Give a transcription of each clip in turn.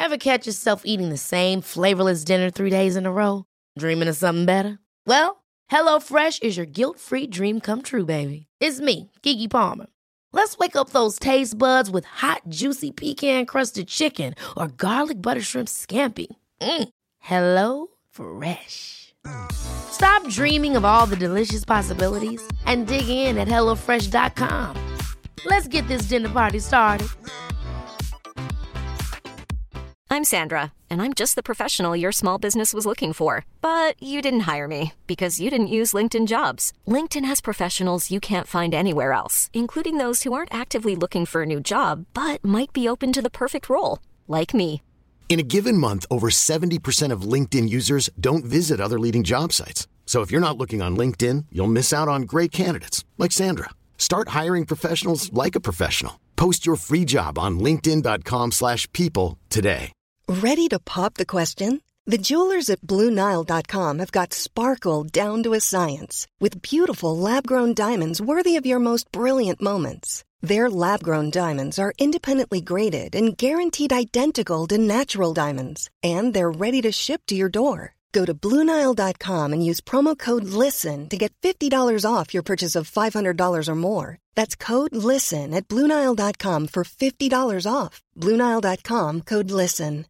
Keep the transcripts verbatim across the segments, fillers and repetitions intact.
Ever catch yourself eating the same flavorless dinner three days in a row? Dreaming of something better? Well, HelloFresh is your guilt-free dream come true, baby. It's me, Keke Palmer. Let's wake up those taste buds with hot, juicy pecan-crusted chicken or garlic butter shrimp scampi. Mm. Hello Fresh. Stop dreaming of all the delicious possibilities and dig in at hello fresh dot com. Let's get this dinner party started. I'm Sandra, and I'm just the professional your small business was looking for. But you didn't hire me because you didn't use LinkedIn Jobs. LinkedIn has professionals you can't find anywhere else, including those who aren't actively looking for a new job, but might be open to the perfect role, like me. In a given month, over seventy percent of LinkedIn users don't visit other leading job sites. So if you're not looking on LinkedIn, you'll miss out on great candidates like Sandra. Start hiring professionals like a professional. Post your free job on linkedin dot com slash people today. Ready to pop the question? The jewelers at Blue Nile dot com have got sparkle down to a science with beautiful lab-grown diamonds worthy of your most brilliant moments. Their lab-grown diamonds are independently graded and guaranteed identical to natural diamonds, and they're ready to ship to your door. Go to Blue Nile dot com and use promo code LISTEN to get fifty dollars off your purchase of five hundred dollars or more. That's code LISTEN at Blue Nile dot com for fifty dollars off. Blue Nile dot com, code LISTEN.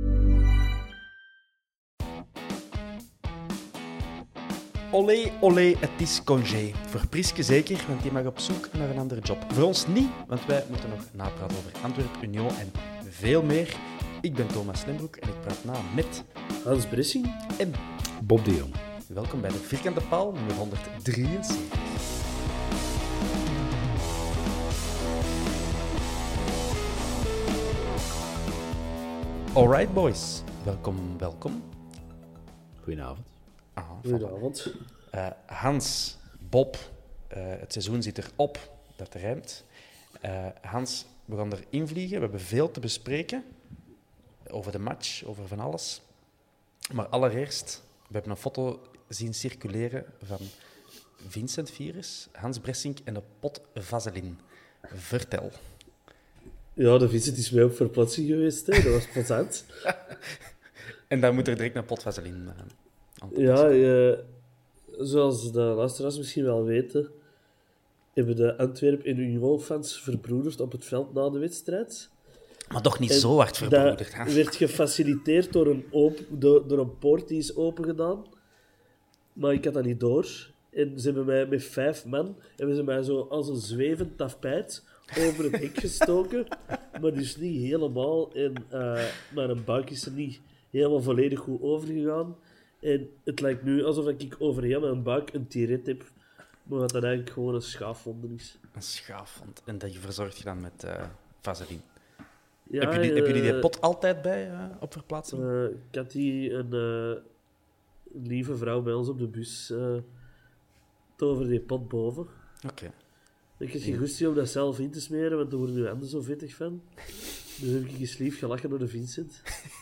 Olé, olé, het is congé. Voor Priske zeker, want die mag op zoek naar een andere job. Voor ons niet, want wij moeten nog napraten over Antwerp, Union en veel meer. Ik ben Thomas Lembroek en ik praat na met Hans Bressing en Bob de Jong. Welkom bij de Vierkante Paal, nummer honderddrieënzeventig. Alright boys, welkom, welkom. Goedenavond. Aha, Goedenavond. Uh, Hans, Bob, uh, het seizoen zit erop, dat rijmt. Uh, Hans, we gaan erin vliegen, we hebben veel te bespreken. Over de match, over van alles. Maar allereerst, we hebben een foto zien circuleren van Vincent Virus, Hans Bressink en de pot vaseline. Vertel. Ja, de Vincent is mij op verplaatsing geweest, hè. Dat was plezant. En dan moet er direct een pot vaseline uh, aan te Ja, uh, zoals de luisteraars misschien wel weten, hebben de Antwerp- en Union-fans verbroederd op het veld na de wedstrijd. Maar toch niet en zo hard verbroederd. Dat werd gefaciliteerd door een, op, door, door een poort die is opengedaan. Maar ik had dat niet door. En ze hebben mij met vijf man hebben ze mij zo als een zwevend tapijt over het hek gestoken. Maar dus niet helemaal. En uh, mijn buik is er niet helemaal volledig goed overgegaan. En het lijkt nu alsof ik over heel mijn buik een tiret heb. Maar dat dat eigenlijk gewoon een schaafwond is. Een schaafwond. En dat je verzorgt je dan met uh, vaseline. Ja, Heb jullie, uh, hebben jullie die pot uh, altijd bij uh, op verplaatsing? Uh, ik had die een, uh, een lieve vrouw bij ons op de bus uh, over die pot boven. Oké. Okay. Ik heb geen goestie om dat zelf in te smeren, want daar worden nu handen zo vettig van. Dus heb ik eens lief gelachen door de Vincent.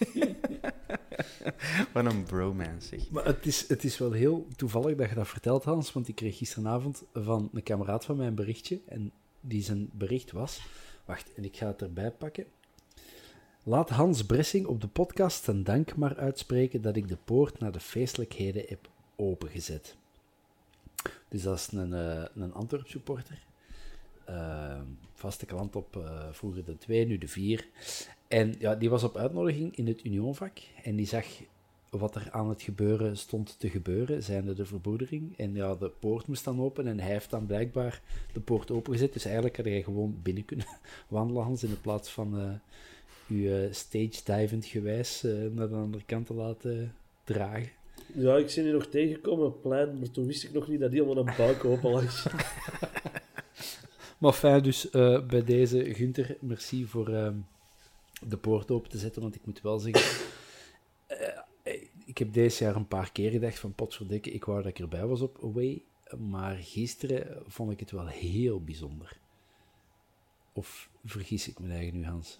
Wat een bromance, zeg. Maar het is, het is wel heel toevallig dat je dat vertelt, Hans, want ik kreeg gisteravond van een kameraad van mij een berichtje, en die zijn bericht was... Wacht, en ik ga het erbij pakken. Laat Hans Bressing op de podcast zijn dank maar uitspreken dat ik de poort naar de feestelijkheden heb opengezet. Dus dat is een, uh, een Antwerp-supporter. Uh, vaste klant op uh, vroeger de twee, nu de vier. En ja, die was op uitnodiging in het Unionvak. En die zag wat er aan het gebeuren stond te gebeuren, zijnde de verbroedering. En ja, de poort moest dan open en hij heeft dan blijkbaar de poort opengezet. Dus eigenlijk had hij gewoon binnen kunnen wandelen, Hans, in plaats van uh, u uh, stage-divend gewijs uh, naar de andere kant te laten dragen. Ja, ik ben hier nog tegengekomen op het plein, maar toen wist ik nog niet dat die allemaal een buik open lag. Maar fijn, dus uh, bij deze, Gunther, merci voor uh, de poort open te zetten, want ik moet wel zeggen... Uh, ik heb deze jaar een paar keer gedacht van potverdikke, ik wou dat ik erbij was op Away, maar gisteren vond ik het wel heel bijzonder. Of vergis ik me eigen nu, Hans?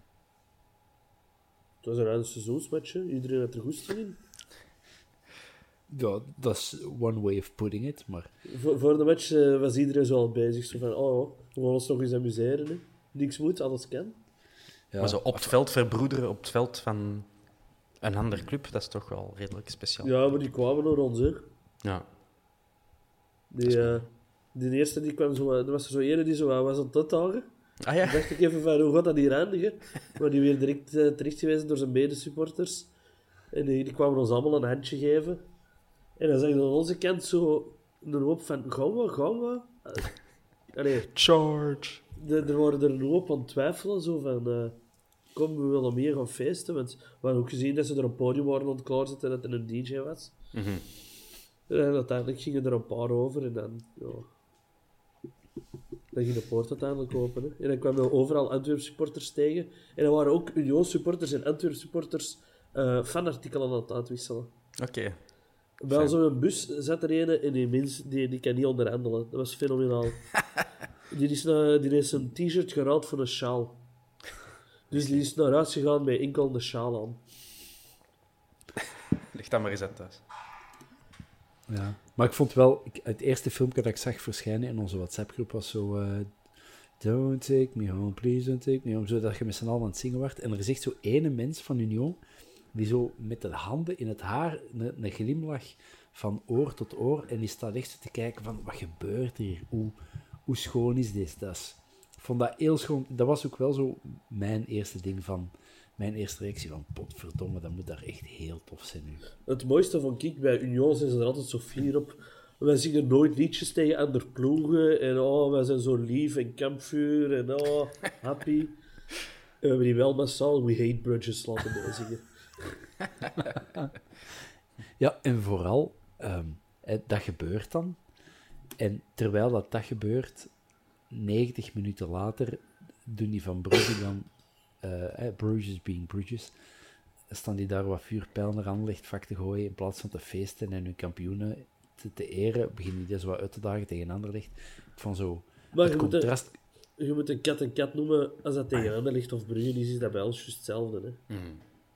Het was een ruim seizoensmatch, hè? Iedereen had er goesting in. Ja, dat is one way of putting it, maar... Voor, voor de match uh, was iedereen zo al bezig, zo van, oh, we gaan ons nog eens amuseren, hè. Niks moet, alles kan. Ja. Maar zo op het veld verbroederen, op het veld van een andere club, dat is toch wel redelijk speciaal. Ja, maar die kwamen door ons, hè. Ja. Die, uh, die eerste die kwam zo... Er was er zo ene die zo was aan het uitdagen. Ah ja? Dan dacht ik even van, hoe gaat dat hier eindigen? Maar die werd direct uh, terechtgewezen door zijn medesupporters. En die, die kwamen ons allemaal een handje geven. En dan zag je aan onze kant zo een hoop van, gaan we, gaan we? Uh, allee, George. de, er waren er een hoop aan het twijfelen, zo van... Uh, kom, we willen meer gaan feesten. Want we hadden ook gezien dat ze er een podium waren aan het klaarzetten en dat er een D J was. Mm-hmm. En uiteindelijk gingen er een paar over en dan... Ja, dan ging de poort uiteindelijk open. Hè. En dan kwamen we overal Antwerp supporters tegen. En er waren ook Union supporters en Antwerp supporters uh, fanartikelen aan het uitwisselen. Oké. Okay. Bij zo'n bus zat er een en die mens die, die kan niet onderhandelen. Dat was fenomenaal. die, is naar, die heeft een t-shirt geruild voor een sjaal. Dus die is naar huis gegaan met enkel de sjaal aan. Leg dat maar eens uit thuis. Ja. Maar ik vond wel, ik, het eerste filmpje dat ik zag verschijnen in onze WhatsApp-groep was zo... Uh, don't take me home, please don't take me home. Zodat je met z'n allen aan het zingen wordt. En er is echt zo ene mens van Union die zo met de handen in het haar een, een glimlach van oor tot oor. En die staat echt zo te kijken van, wat gebeurt hier? Hoe, hoe schoon is dit? Dat is, ik vond dat heel schoon. Dat was ook wel zo mijn eerste ding van... Mijn eerste reactie van, potverdomme, dat moet daar echt heel tof zijn nu. Het mooiste vond ik, bij Union zijn ze er altijd zo fier op. Wij zingen nooit liedjes tegen andere ploegen. En oh, wij zijn zo lief en kampvuur. En oh, happy. We hebben die wel massaal We Hate Bridges laten bijzingen. Ja, en vooral, um, dat gebeurt dan. En terwijl dat, dat gebeurt, negentig minuten later doen die van Brugge dan... Uh, eh, Bruges being Bruges, staan die daar wat vuurpijlen naar Anderlecht vak te gooien in plaats van te feesten en hun kampioenen te, te eren, beginnen die zo wat uit te dagen tegen Anderlecht. Van zo, maar het je contrast... Moet een, je moet een kat een kat noemen, als dat tegen Anderlecht of Brugge is, is dat bij ons juist hetzelfde. Hè? Mm.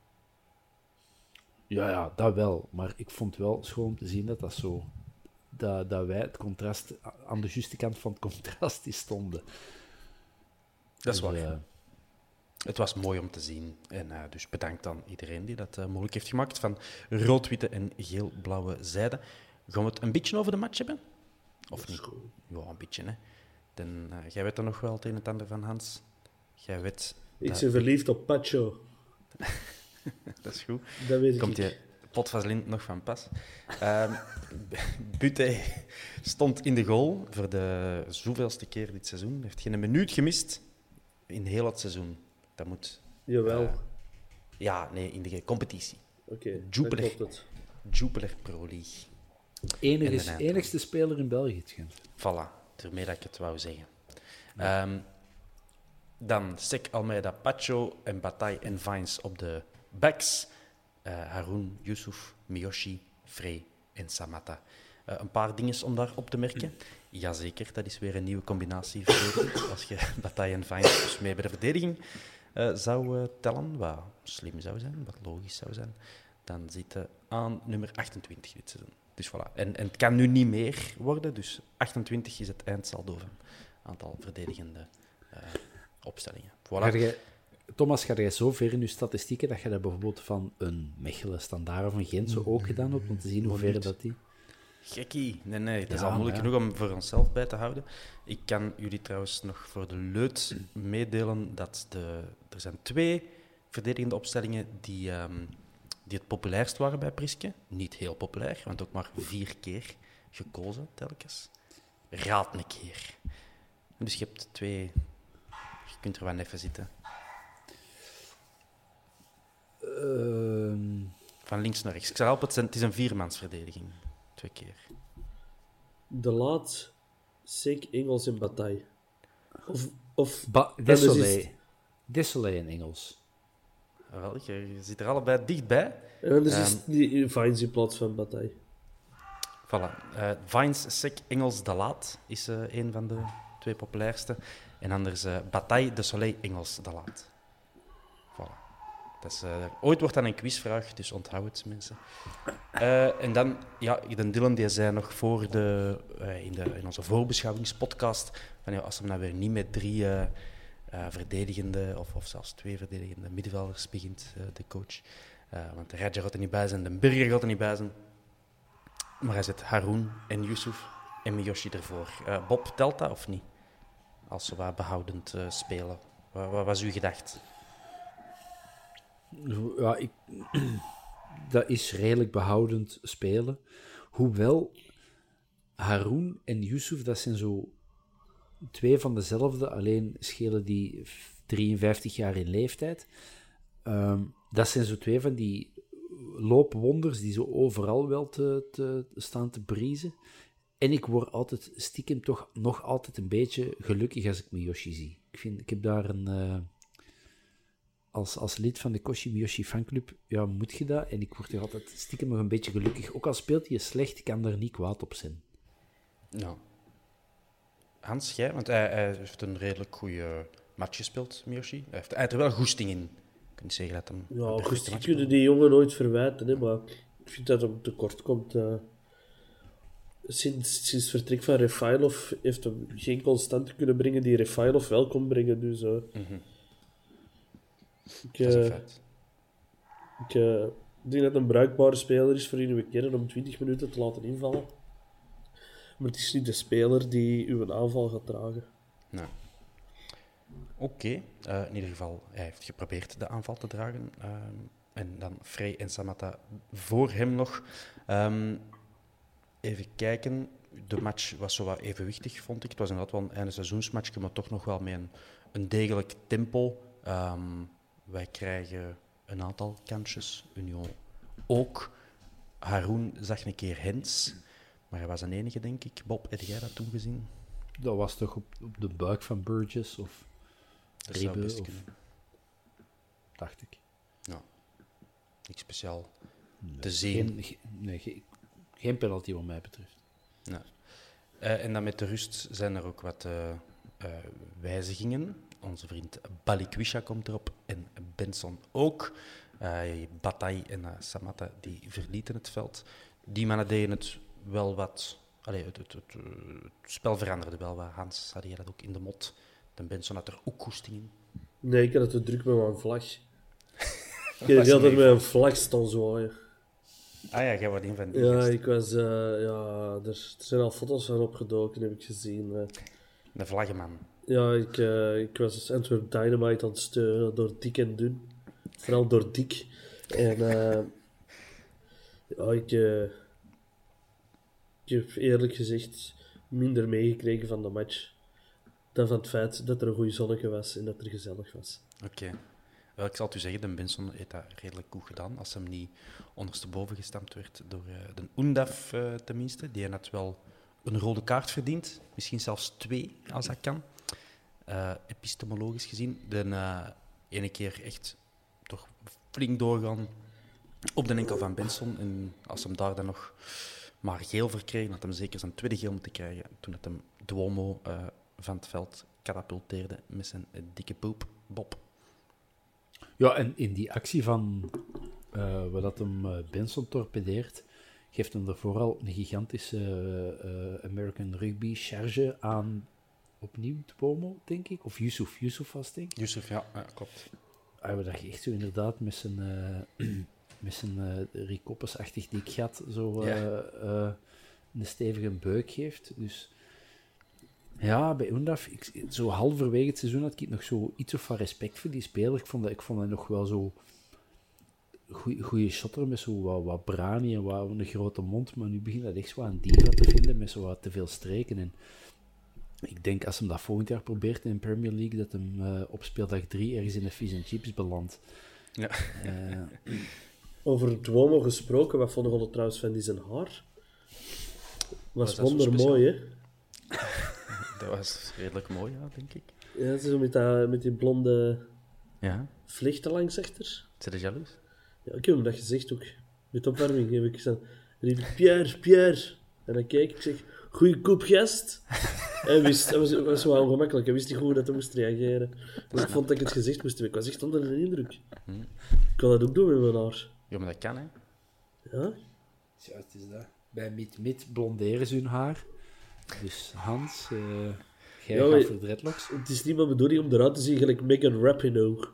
Ja, ja, dat wel. Maar ik vond wel schoon om te zien dat dat zo... Dat, dat wij het contrast... Aan de juiste kant van het contrast die stonden. Dat is dus, waar. Uh, Het was mooi om te zien. En uh, dus bedankt aan iedereen die dat uh, mogelijk heeft gemaakt. Van rood-witte en geel-blauwe zijde. Gaan we het een beetje over de match hebben? Of niet? Ja, een beetje, hè. Dan, uh, jij weet er nog wel het een en het ander van, Hans. Jij weet... Ik dat... ben verliefd op Pacho. Dat is goed. Dat weet Komt ik. je potvaselin nog van pas. Um, Buté stond in de goal voor de zoveelste keer dit seizoen. Heeft geen minuut gemist in heel het seizoen. Dat moet... Jawel. Uh, ja, nee, in de competitie. Oké, okay, Jupiler, dan klopt het. Jupiler Pro League. Enige, enigste speler in België, het schijnt. Voilà, ermee dat ik het wou zeggen. Ja. Um, dan Sek, Almeida, Pacho en Bataille en Vines op de backs. Uh, Haroun, Yusuf, Miyoshi, Frey en Samatta. Uh, een paar dingen om daar op te merken. Jazeker, dat is weer een nieuwe combinatie. Als je Bataille en Vines dus mee bij de verdediging uh, zou uh, tellen, wat slim zou zijn, wat logisch zou zijn, dan zit je aan nummer achtentwintig dit seizoen. Dus voilà. En, en het kan nu niet meer worden, dus achtentwintig is het eindsaldo van het aantal verdedigende uh, opstellingen. Voilà. Ga jij, Thomas, ga jij zo ver in je statistieken dat je dat bijvoorbeeld van een Mechelen, Standaard of een Gent zo ook gedaan hebt, om te zien hoe ver dat die... Gekkie. Nee, nee, dat is ja, al moeilijk ja. genoeg om voor onszelf bij te houden. Ik kan jullie trouwens nog voor de leut meedelen dat de, er zijn twee verdedigende opstellingen die, um, die het populairst waren bij Priske. Niet heel populair, want ook maar vier keer gekozen telkens. Raad een keer. Dus je hebt twee... Je kunt er wel even zitten. Uh... Van links naar rechts. Ik zal helpen, het, zijn, het is een viermansverdediging. Twee keer. De Laat, Sek, Engels en Bataille. Of... of ba- Desolé. Desolé in Engels. Wel, je, je zit er allebei dichtbij. En dan is Um, het die Vines in plaats van Bataille. Voilà. Uh, Vines, Sek, Engels, De Laat is uh, een van de twee populairste. En anders uh, Bataille, De Soleil, Engels, De Laat. Voilà. Dat is, uh, ooit wordt dat een quizvraag, dus onthoud het, mensen. Uh, en dan, ja, de Dylan die zei nog voor de, uh, in, de, in onze voorbeschouwingspodcast, van, ja, als we nou weer niet met drie uh, uh, verdedigende, of, of zelfs twee verdedigende middenvelders begint, uh, de coach. Uh, want de Raja gaat er niet bij zijn, de Burger gaat er niet bij zijn. Maar hij zet Haroun en Yusuf en Miyoshi ervoor. Uh, Bob, telt dat of niet? Als ze wat behoudend uh, spelen. Wat, wat was uw gedacht? Ja, ik, dat is redelijk behoudend spelen. Hoewel Haroun en Yusuf, dat zijn zo twee van dezelfde, alleen schelen die drieënvijftig jaar in leeftijd. Um, dat zijn zo twee van die loopwonders die zo overal wel te, te staan te briezen. En ik word altijd stiekem toch nog altijd een beetje gelukkig als ik Miyoshi zie. Ik, vind, ik heb daar een... Uh, als, als lid van de Koshi Miyoshi fanclub, ja, moet je dat. En ik word er altijd stiekem nog een beetje gelukkig. Ook al speelt hij slecht, kan daar niet kwaad op zijn. Ja. Hans, jij? Want hij, hij heeft een redelijk goede match gespeeld, Miyoshi. Hij heeft, hij heeft er wel goesting in. Je kunt zeggen dat hem... Ja, goesting kunnen die jongen nooit verwijten, hè, maar ik vind dat hem tekort komt. Uh, sinds, sinds het vertrek van Refailov heeft hem geen constante kunnen brengen die Refailov wel kon brengen. Dus, uh, mm-hmm. ik, uh, dat is een feit. Ik uh, denk dat het een bruikbare speler is voor een keer om twintig minuten te laten invallen. Maar het is niet de speler die uw aanval gaat dragen. Nee. Oké, okay. uh, in ieder geval, hij heeft geprobeerd de aanval te dragen. Uh, en dan Frey en Samatta voor hem nog. Um, even kijken. De match was zo wat evenwichtig, vond ik. Het was inderdaad wel een einde seizoensmatch, maar toch nog wel met een, een degelijk tempo. Um, wij krijgen een aantal kansjes. Union ook. Haroun zag een keer Hens, maar hij was een enige, denk ik. Bob, heb jij dat toen gezien? Dat was toch op, op de buik van Burgess of Rebe, of... dacht ik. Ja, niks speciaal nee, te zien. Geen, nee, geen, geen penalty wat mij betreft. Nee. Uh, en dan met de rust zijn er ook wat uh, uh, wijzigingen. Onze vriend Balikwisha komt erop en Benson ook. Uh, Bataille en uh, Samatta die verlieten het veld. Die mannen deden het wel wat... Allee, het, het, het, het spel veranderde wel wat. Hans, had jij dat ook in de mot? De Benson had er ook koesting in. Nee, ik had het te druk met mijn vlag. Ik had altijd met een vlag staan zwaaien. Ah ja, jij was een van die Ja, gasten. ik was... Uh, ja, er, er zijn al foto's van opgedoken, heb ik gezien. Uh. De vlaggenman. Ja, ik, uh, ik was Antwerp Dynamite aan het steunen door dik en dun. Vooral door dik. En uh, ja, ik, uh, ik heb eerlijk gezegd minder meegekregen van de match dan van het feit dat er een goede zonnetje was en dat er gezellig was. Oké. Okay. Wel, ik zal het u zeggen, de Benson heeft dat redelijk goed gedaan. Als hem niet ondersteboven gestampt werd door uh, de Undaf uh, tenminste. Die had wel een rode kaart verdiend. Misschien zelfs twee, als dat kan. Uh, epistemologisch gezien. De uh, ene keer echt toch flink doorgaan op de enkel van Benson. En als hem daar dan nog maar geel verkreeg, had hem zeker zijn tweede geel moeten krijgen. Toen het hem Duomo uh, van het veld katapulteerde met zijn uh, dikke poep. Bob. Ja, en in die actie van uh, waar dat hem uh, Benson torpedeert, geeft hem er vooral een gigantische uh, uh, American Rugby charge aan opnieuw Duomo, denk ik. Of Yusuf. Yusuf was, denk ik. Yusuf, ja, ja klopt. Hij ah, dat je echt zo inderdaad met zijn, uh, met zijn uh, Rikoppes-achtig dik gat zo uh, ja. uh, een stevige beuk geeft. Dus ja, bij Undaf, ik, zo halverwege het seizoen had ik nog zo iets of van respect voor die speler. Ik vond dat, ik vond dat nog wel zo goede shotter met zo wat, wat brani en wat een grote mond. Maar nu begint dat echt zo aan diva te vinden met zo wat te veel streken. En ik denk als hem dat volgend jaar probeert in de Premier League, dat hem uh, op speeldag drie ergens in de fish and chips belandt. Ja. Uh, Over Duomo gesproken, wat vonden we trouwens van die zijn haar? Was, was wondermooi, hè? Dat was redelijk mooi, ja, denk ik. Ja, zo met, dat, met die blonde ja. vlechten langs achter. Zit je jaloers? Ja, ik heb hem dat gezegd ook. Met opwarming heb ik gezegd, riep ik, Pierre, Pierre. En dan keek ik, zeg, goeie koep gast. Hij wist, dat was, was wel ongemakkelijk. Hij wist niet goed dat hij moest reageren. Dus ik vond dat ik het gezegd moest hebben. Ik was echt onder de indruk. Hmm. Ik kan dat ook doen met mijn haar. Ja, maar dat kan, hè? Ja? Ja, het is dat. Bij Mid-Mid blonderen ze hun haar. Dus Hans, uh, Jij Ja, gaat maar- voor dreadlocks. Het is niet mijn bedoeling om eruit te zien gelijk Megan Rapinoe.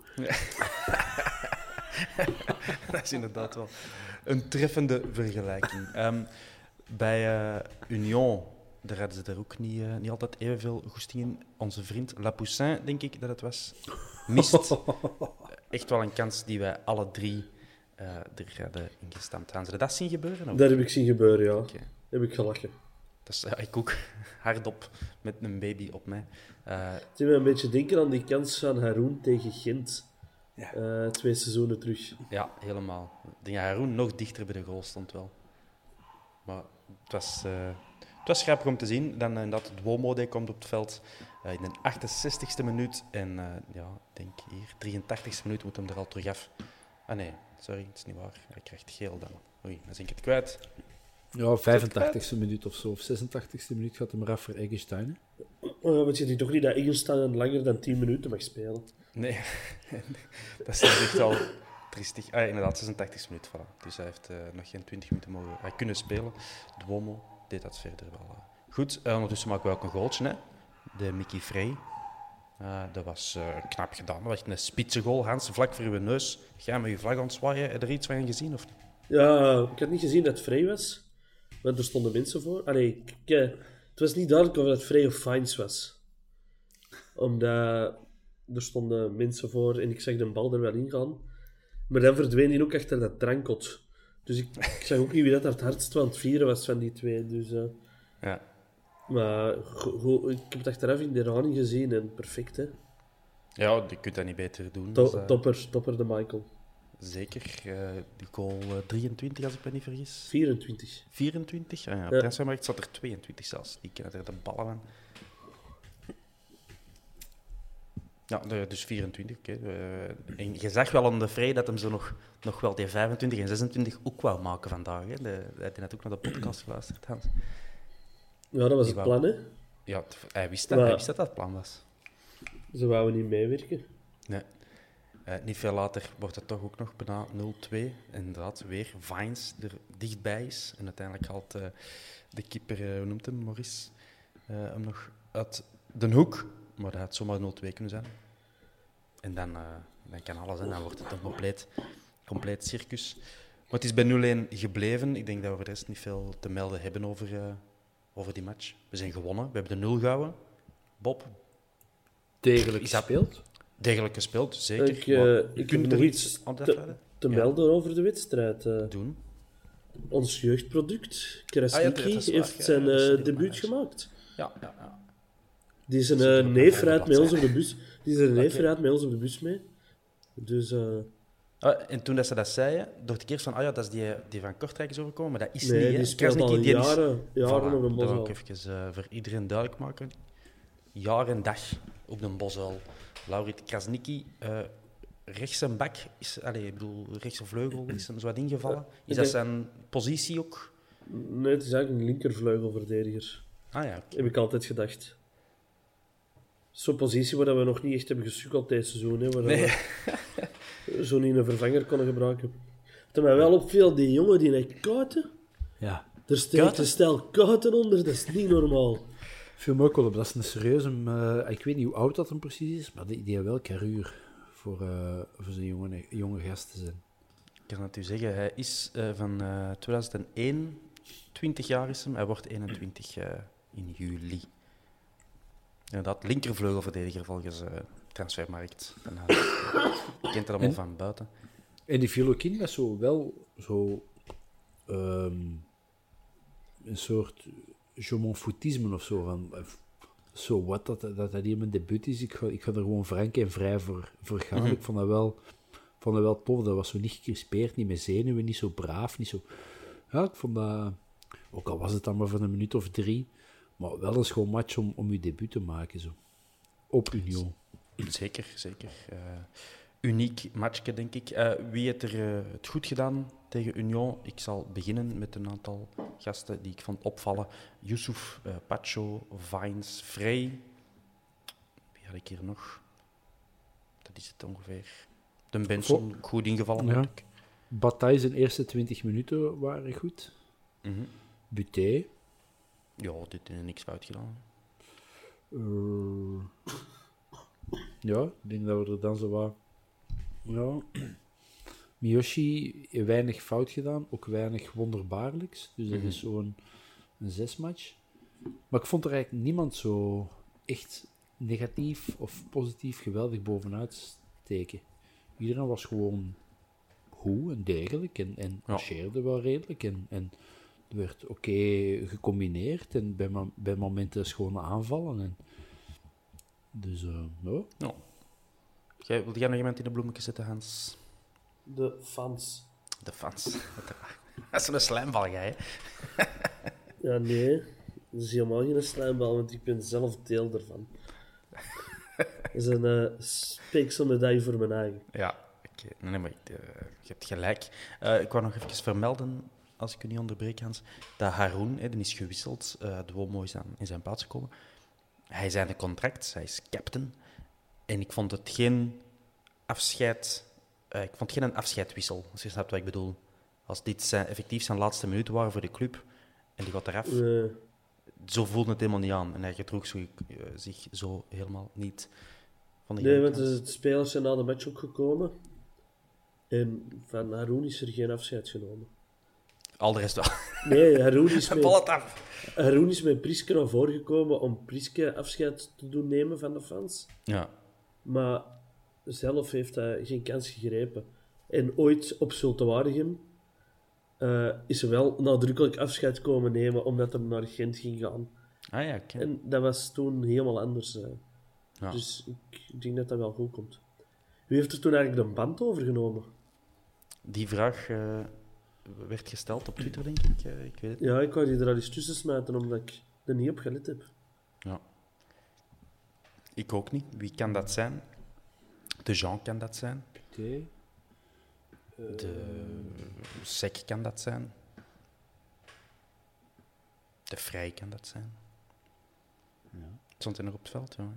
Dat is inderdaad wel een treffende vergelijking. Um, bij uh, Union, daar hadden ze er ook niet, uh, niet altijd evenveel goesting in. Onze vriend Lapoussin, denk ik dat het was, mist echt wel een kans die wij alle drie uh, er hadden ingestampt. Gaan ze dat zien gebeuren? Of? Dat heb ik zien gebeuren, ja. Okay. Heb ik gelachen. Dat is, uh, ik ook hardop met een baby op mij. Uh, Het doet me een beetje denken aan die kans van Haroun tegen Gent. Ja. Uh, twee seizoenen terug. Ja, helemaal. Ik denk dat Haroun nog dichter bij de goal stond wel. Maar het was, uh, het was grappig om te zien. Dan uh, dat Duomo komt op het veld uh, in de achtenzestigste minuut. En uh, ja, ik denk hier, drieëntachtigste minuut moet hem er al terug af. Ah nee, sorry, het is niet waar. Hij krijgt geel dan. Oei, dan ben ik het kwijt. Ja, vijfentachtigste minuut of zo, of zesentachtigste minuut gaat hem eraf voor Eggestein. Oh, ja, want je ziet toch niet dat Eggestein langer dan tien minuten mag spelen? Nee, dat is echt wel triestig. Ah, inderdaad, zesentachtigste minuut, voilà. Dus hij heeft uh, nog geen twintig minuten mogen uh, kunnen spelen. Duomo deed dat verder wel. Uh. Goed, uh, ondertussen maken we ook een goaltje, hè. De Mickey Frey. Uh, dat was uh, knap gedaan. Dat was een spitse goal, Hans, vlak voor uw neus. Ga je met je vlag ontzwaaien. Heb je er iets van gezien? Of niet? Ja, ik had niet gezien dat het Frey was. Want er stonden mensen voor. Allee, ik, uh, het was niet duidelijk of het Frey of Fines was. Omdat er stonden mensen voor en ik zag de bal er wel in gaan. Maar dan verdween hij ook achter dat drankot. Dus ik, ik zag ook niet wie dat het hardst aan het vieren was van die twee. Dus, uh, Ja. Maar go, go, ik heb het achteraf in de herhaling gezien en perfect, hè. Ja, je kunt dat niet beter doen. To, dus, uh, topper, topper de Michael. Zeker. Uh, de goal uh, drieëntwintig, als ik me niet vergis. vierentwintig. vierentwintig? Ah, ja, op Ja. transfermarkt zat er tweeëntwintig zelfs. Die kennen er de ballen van. Ja, de, dus vierentwintig, oké. Okay. Uh, en je zag wel aan de Frey dat hem zo nog, nog wel die vijfentwintig en zesentwintig ook wou maken vandaag. Hè. De, hij had ook naar de podcast geluisterd, Hans. Ja, dat was Die het wou- plan, hè. Ja, t- hij wist dat, Maar- hij wist dat dat het plan was. Ze wouden niet meewerken. Nee. Uh, niet veel later wordt het toch ook nog bijna nul twee. Inderdaad, weer Vines er dichtbij is. En uiteindelijk haalt uh, de keeper, uh, hoe noemt hem, Maurice, uh, hem nog uit de hoek. Maar dat had zomaar nul twee kunnen zijn. En dan, uh, dan kan alles, en dan wordt het een compleet, compleet circus. Maar het is bij nul een gebleven. Ik denk dat we voor de rest niet veel te melden hebben over, uh, over die match. We zijn gewonnen, we hebben de nul gehouden. Bob, Degelijk Is dat- gespeeld. degelijk gespeeld, zeker. Ik, uh, Maar ik kunt heb er nog iets iets aan te, afleiden? te Ja. melden over de wedstrijd. Uh, Doen. ons jeugdproduct, Ah, ja, Krasniki, dat is waar. heeft Ja, zijn dat is uh, heel debuut belangrijk. gemaakt. Ja, ja, ja. Die is een Dat is uh, ook een neef vijfde rijdt met ons op bladzijde. de bus. Die is een neef Oké. rijdt met ons op de bus mee. Dus uh, Ah, en toen dat ze dat zeiden, dacht ik eerst van, ah ja, dat is die, die van Kortrijk is overkomen, maar dat is nee, niet. die hè. speelt Krasniqi, al die is- jaren, jaren Voilà, op een dat wil bos. ik even uh, voor iedereen duidelijk maken. Jaar en dag op de bosuil. Laurit Krasniqi, uh, rechts en bak, is, allez, ik bedoel, rechts vleugel is hem zo wat ingevallen. Is ik dat denk- zijn positie ook? Nee, het is eigenlijk een linkervleugelverdediger. Ah ja, oké. Heb ik altijd gedacht. Zo'n positie waar we nog niet echt hebben gesukkeld deze seizoen. Hè, waar Nee. we zo niet een vervanger konden gebruiken. Wat mij wel opviel, die jongen die een kouten. Ja. Er steekt Kouten? een stel kouten onder, dat is niet normaal. Viel me ook wel op. Dat is een serieuze... Uh, ik weet niet hoe oud dat hem precies is, maar die, die heeft wel carrière voor, uh, voor zijn jonge, jonge gast te zijn. Ik kan het u zeggen, hij is uh, van uh, tweeduizend één, twintig jaar is hem, hij wordt eenentwintig uh, in juli. Inderdaad, linkervleugelverdediger volgens uh, Transfermarkt. En, uh, je kent dat allemaal En? van buiten. En die viel ook in met zo wel zo... Um, een soort jomon-footisme of zo. Van, uh, zo wat, dat, dat dat hier mijn debuut is. Ik ga, ik ga er gewoon frank en vrij voor, voor gaan. Mm-hmm. Ik vond dat, wel, vond dat wel tof. Dat was zo niet gecrispeerd, niet met zenuwen, niet zo braaf, niet zo... Ja, ik vond dat... Ook al was het dan maar voor een minuut of drie, maar wel een schoon match om, om je debuut te maken, zo. Op Union. Zeker, zeker. Uh, uniek matchje, denk ik. Uh, wie heeft er uh, het goed gedaan tegen Union? Ik zal beginnen met een aantal gasten die ik vond opvallen. Yusuf, uh, Pacho, Vines, Frey. Wie had ik hier nog? Dat is het ongeveer. De Benson, goed ingevallen. Ja. Natuurlijk. Bataille zijn eerste twintig minuten waren goed. Mm-hmm. Buté. Ja, dit heeft niks fout gedaan. Uh, ja, ik denk dat we er dan zo wat... Ja... Miyoshi heeft weinig fout gedaan, ook weinig wonderbaarlijks. Dus dat Mm-hmm. is zo'n een zesmatch. Maar ik vond er eigenlijk niemand zo echt negatief of positief geweldig bovenuit steken. Iedereen was gewoon goed en degelijk en, en Ja. marcheerde wel redelijk. En, en er werd oké gecombineerd en bij, mo- bij momenten schone aanvallen. En, dus uh, ja. Ja. Jij, wil jij nog iemand in de bloemetjes zetten, Hans? De fans. De fans. Dat is zo'n slijmbal, jij. hè? Ja, nee. Dat is helemaal geen slijmbal, want ik ben zelf deel ervan. Dat is een uh, speekselmedaille voor mijn eigen. Ja, oké. Nee, nee, maar ik, uh, je hebt gelijk. Uh, ik wou nog even vermelden, als ik u niet onderbreek, Hans, dat Haroun, hè, die is gewisseld, uh, de Womo is aan, in zijn plaats gekomen. Hij is aan de contract, hij is captain. En ik vond het geen afscheid... Uh, ik vond het geen afscheidwissel, als je snapt wat ik bedoel. Als dit zijn, effectief zijn laatste minuten waren voor de club, en die gaat eraf... Uh, Zo voelde het helemaal niet aan. En hij gedroeg zo, uh, zich zo helemaal niet. Van de nee, want kant. de spelers zijn na de match ook gekomen. En van Haroun is er geen afscheid genomen. Al de rest wel. Nee, Haroun is Bal met, het af. Haroun is met Priske naar voren gekomen om Priske afscheid te doen nemen van de fans. Ja. Maar zelf heeft hij geen kans gegrepen. En ooit op Zulte Waregem uh, is hij wel nadrukkelijk afscheid komen nemen omdat hij naar Gent ging gaan. Ah ja, oké. En dat was toen helemaal anders. Uh. Ja. Dus ik denk dat dat wel goed komt. Wie heeft er toen eigenlijk de band overgenomen? Die vraag uh, werd gesteld op Twitter, denk ik. Uh, ik weet het niet. Ja, ik wou die er al eens tussen smijten omdat ik er niet op gelet heb. Ja. Ik ook niet. Wie kan dat zijn? De Jean kan dat zijn. Oké. De Sek kan dat zijn. De Vrij kan dat zijn. Ja. Stond hij nog op het veld? Ja.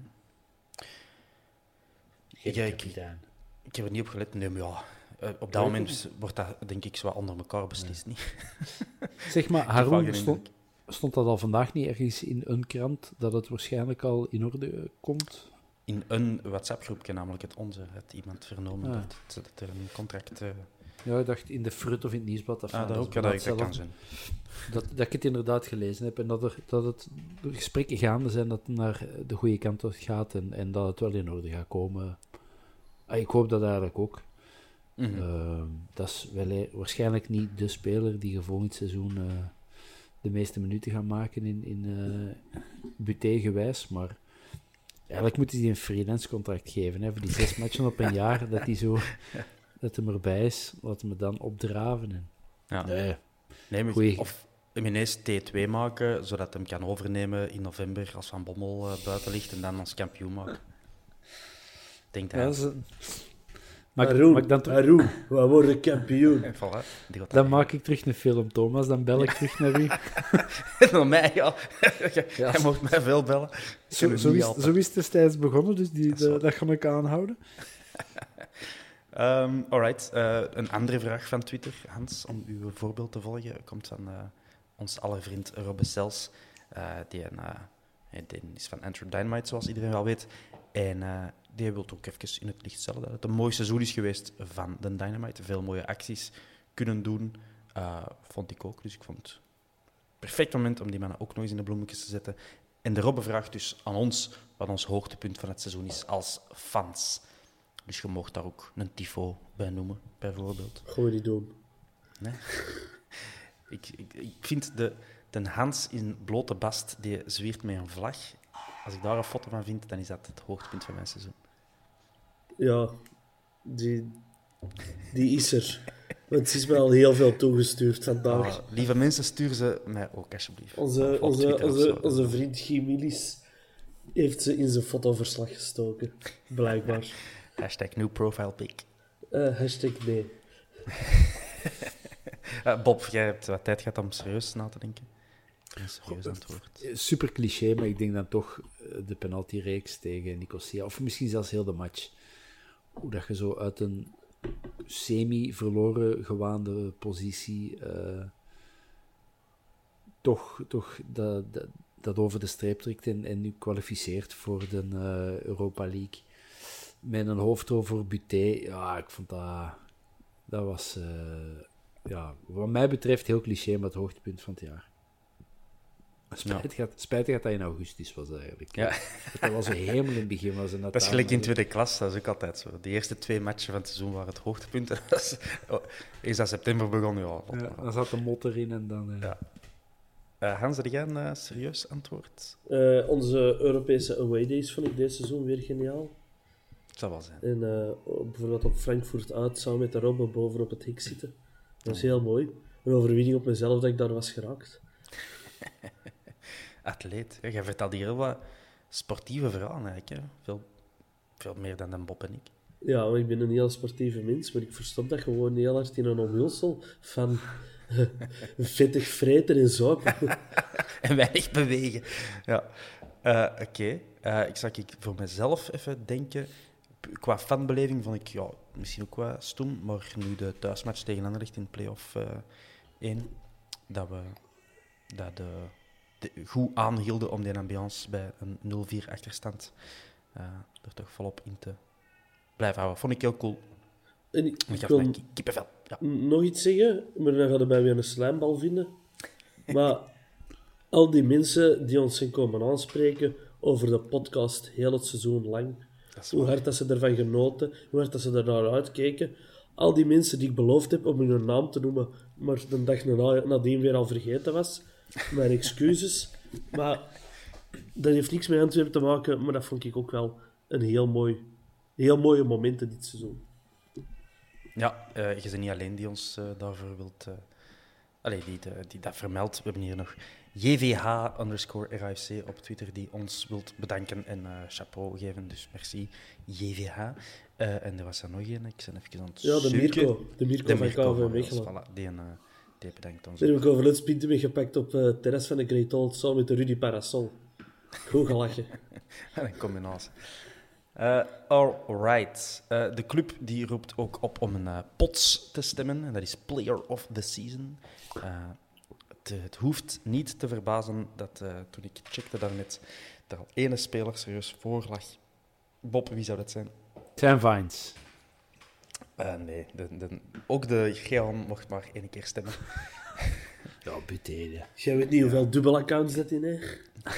Geen Ja, ik- kapitein. Ik heb er niet op gelet. Nee, maar ja, uh, op dat Ja, moment wordt dat denk ik zo wat onder elkaar beslist. Niet? Zeg maar, Ik heb wel Haroun, geen stond, indruk. stond dat al vandaag niet ergens in een krant dat het waarschijnlijk al in orde eh, komt? In een WhatsApp-groepje, namelijk het onze, had iemand vernomen Ah. dat, dat er een contract... Uh, Ja, ik dacht in de Frut of in het Nieuwsblad. ah, enfin, dat is ook, ja, blad dat, dat zelf, kan zijn. Dat, dat ik het inderdaad gelezen heb en dat, er, dat het de gesprekken gaande zijn dat het naar de goede kant gaat en, en dat het wel in orde gaat komen. Ah, ik hoop dat eigenlijk ook. Mhm. Uh, dat is wel, waarschijnlijk niet de speler die je volgend seizoen uh, de meeste minuten gaat maken in, in uh, Buté-gewijs, maar eigenlijk moeten ze die een freelance contract geven, hè, voor die zes matchen op een jaar, dat hij zo, dat hem erbij is, laten we dan opdraven. En, Ja. nee, Nee, maar, Goeie. of hem ineens T twee maken, zodat hij hem kan overnemen in november als Van Bommel uh, buiten ligt en dan ons kampioen maken. Denk dat. ja, dat is een- Maak, Haroun, maak dan, terug- Haroun, we worden kampioen. En voilà, die gaat dan maak ik terug een film, Thomas, dan bel ik terug naar u. Naar mij, ja. Jij mocht mij veel bellen. Ik Zo, kan u zo, niet is, helpen. zo is het destijds begonnen, dus die, Dat is de- waar. dat ga ik aanhouden. Um, alright, uh, een andere vraag van Twitter, Hans, om uw voorbeeld te volgen, komt van uh, ons aller vriend Robbe Sels. Uh, die, een, uh, die is van Enter Dynamite, zoals iedereen wel weet. En uh, die wil ook even in het licht stellen dat het een mooi seizoen is geweest van de Dynamite. Veel mooie acties kunnen doen, uh, vond ik ook. Dus ik vond het een perfect moment om die mannen ook nog eens in de bloemetjes te zetten. En de Robbe vraagt dus aan ons wat ons hoogtepunt van het seizoen is als fans. Dus je mocht daar ook een tifo bij noemen, bijvoorbeeld. Gaan we niet doen. Nee? ik, ik, ik vind de, de Hans in blote bast, die zwiert met een vlag. Als ik daar een foto van vind, dan is dat het hoogtepunt van mijn seizoen. Ja, die, die is er. Want ze is me al heel veel toegestuurd vandaag. Ah, lieve mensen, stuur ze mij ook alsjeblieft. Onze, Op onze, Twitter of onze, zo. onze vriend Guy Millis heeft ze in zijn fotoverslag gestoken. Blijkbaar. Hashtag new profile pic. Uh, hashtag nee. Uh, Bob, jij hebt wat tijd gehad om serieus na te denken. Een serieus antwoord. Super cliché, maar ik denk dan toch eh, de penaltyreeks tegen Nicosia. Of misschien zelfs heel de match. Hoe dat je zo uit een semi-verloren gewaande positie uh, toch, toch dat, dat, dat over de streep trekt en, en nu kwalificeert voor de uh, Europa League. Met een hoofdrol voor Buté. Ja, ik vond dat... Dat was, uh, ja, wat mij betreft, heel cliché, maar het hoogtepunt van het jaar. Spijtig, ja. Spijtig dat dat in augustus was, eigenlijk. Ja. Dat was een hemel in het begin. Was dat is gelijk in tweede klas, dat is ook altijd zo. De eerste twee matchen van het seizoen waren het hoogtepunt. Eerst dat september begon, ja. ja dan zat de mot erin en dan... Uh... Ja. Uh, Hans, heb jij een uh, serieus antwoord? Uh, onze Europese away days vond ik dit seizoen weer geniaal. Het zal wel zijn. En uh, bijvoorbeeld op Frankfurt uit, samen met de Robben boven op het hek zitten. Dat is heel mooi. Een overwinning op mezelf dat ik daar was geraakt. Atleet. Ja, jij vertelt hier heel wat sportieve verhalen eigenlijk. Hè? Veel, veel meer dan dan Bob en ik. Ja, maar ik ben een heel sportieve mens, maar ik verstop dat gewoon heel hard in een omhulsel van vettig vreten en zuipen. En weinig bewegen. Ja. Uh, Oké. Okay. Uh, ik zal ik voor mezelf even denken. Qua fanbeleving vond ik ja, misschien ook wel stom, maar nu de thuismatch tegen Anderlecht in play-off uh, één, dat we dat de, de goed aanhielden om die ambiance bij een nul vier achterstand uh, er toch volop in te blijven houden. Vond ik heel cool. En ik, ik ik wil kippenvel. Ja. nog iets zeggen, maar dan gaan we bij weer een slijmbal vinden. Maar al die mensen die ons zijn komen aanspreken over de podcast heel het seizoen lang, hoe hard dat ze ervan genoten, hoe hard dat ze er naar uitkeken. Al die mensen die ik beloofd heb om hun naam te noemen, maar de dag nadien weer al vergeten was. Mijn excuses. Maar dat heeft niks met Antwerpen te maken, maar dat vond ik ook wel een heel mooi, heel mooie momenten dit seizoen. Ja, uh, je bent niet alleen die ons uh, daarvoor wilt... Uh, allee, die, die, die dat vermeldt. We hebben hier nog J V H underscore R A F C op Twitter die ons wilt bedanken en uh, chapeau geven. Dus merci, J V H. Uh, en er was er nog één, ik ben even aan het Ja, de Mirko. De Mirko de van Mirko, K V Mechelen. Voilà, die, uh, die bedankt ons. Daar heb ik over het spinten mee gepakt op uh, het terras van de Great Old samen met de Rudy Parasol. Goed gelachen. Een combinatie. Uh, Alright. Uh, de club die roept ook op om een uh, pots te stemmen. En dat is Player of the Season. Uh, het, het hoeft niet te verbazen dat uh, toen ik checkte daarnet, er al ene speler serieus voor lag. Bob, wie zou dat zijn? Sam Vines. Uh, nee, de, de, ook de Geon mocht maar één keer stemmen. Ja, Buté. Jij weet niet hoeveel dubbelaccounts dat in heeft?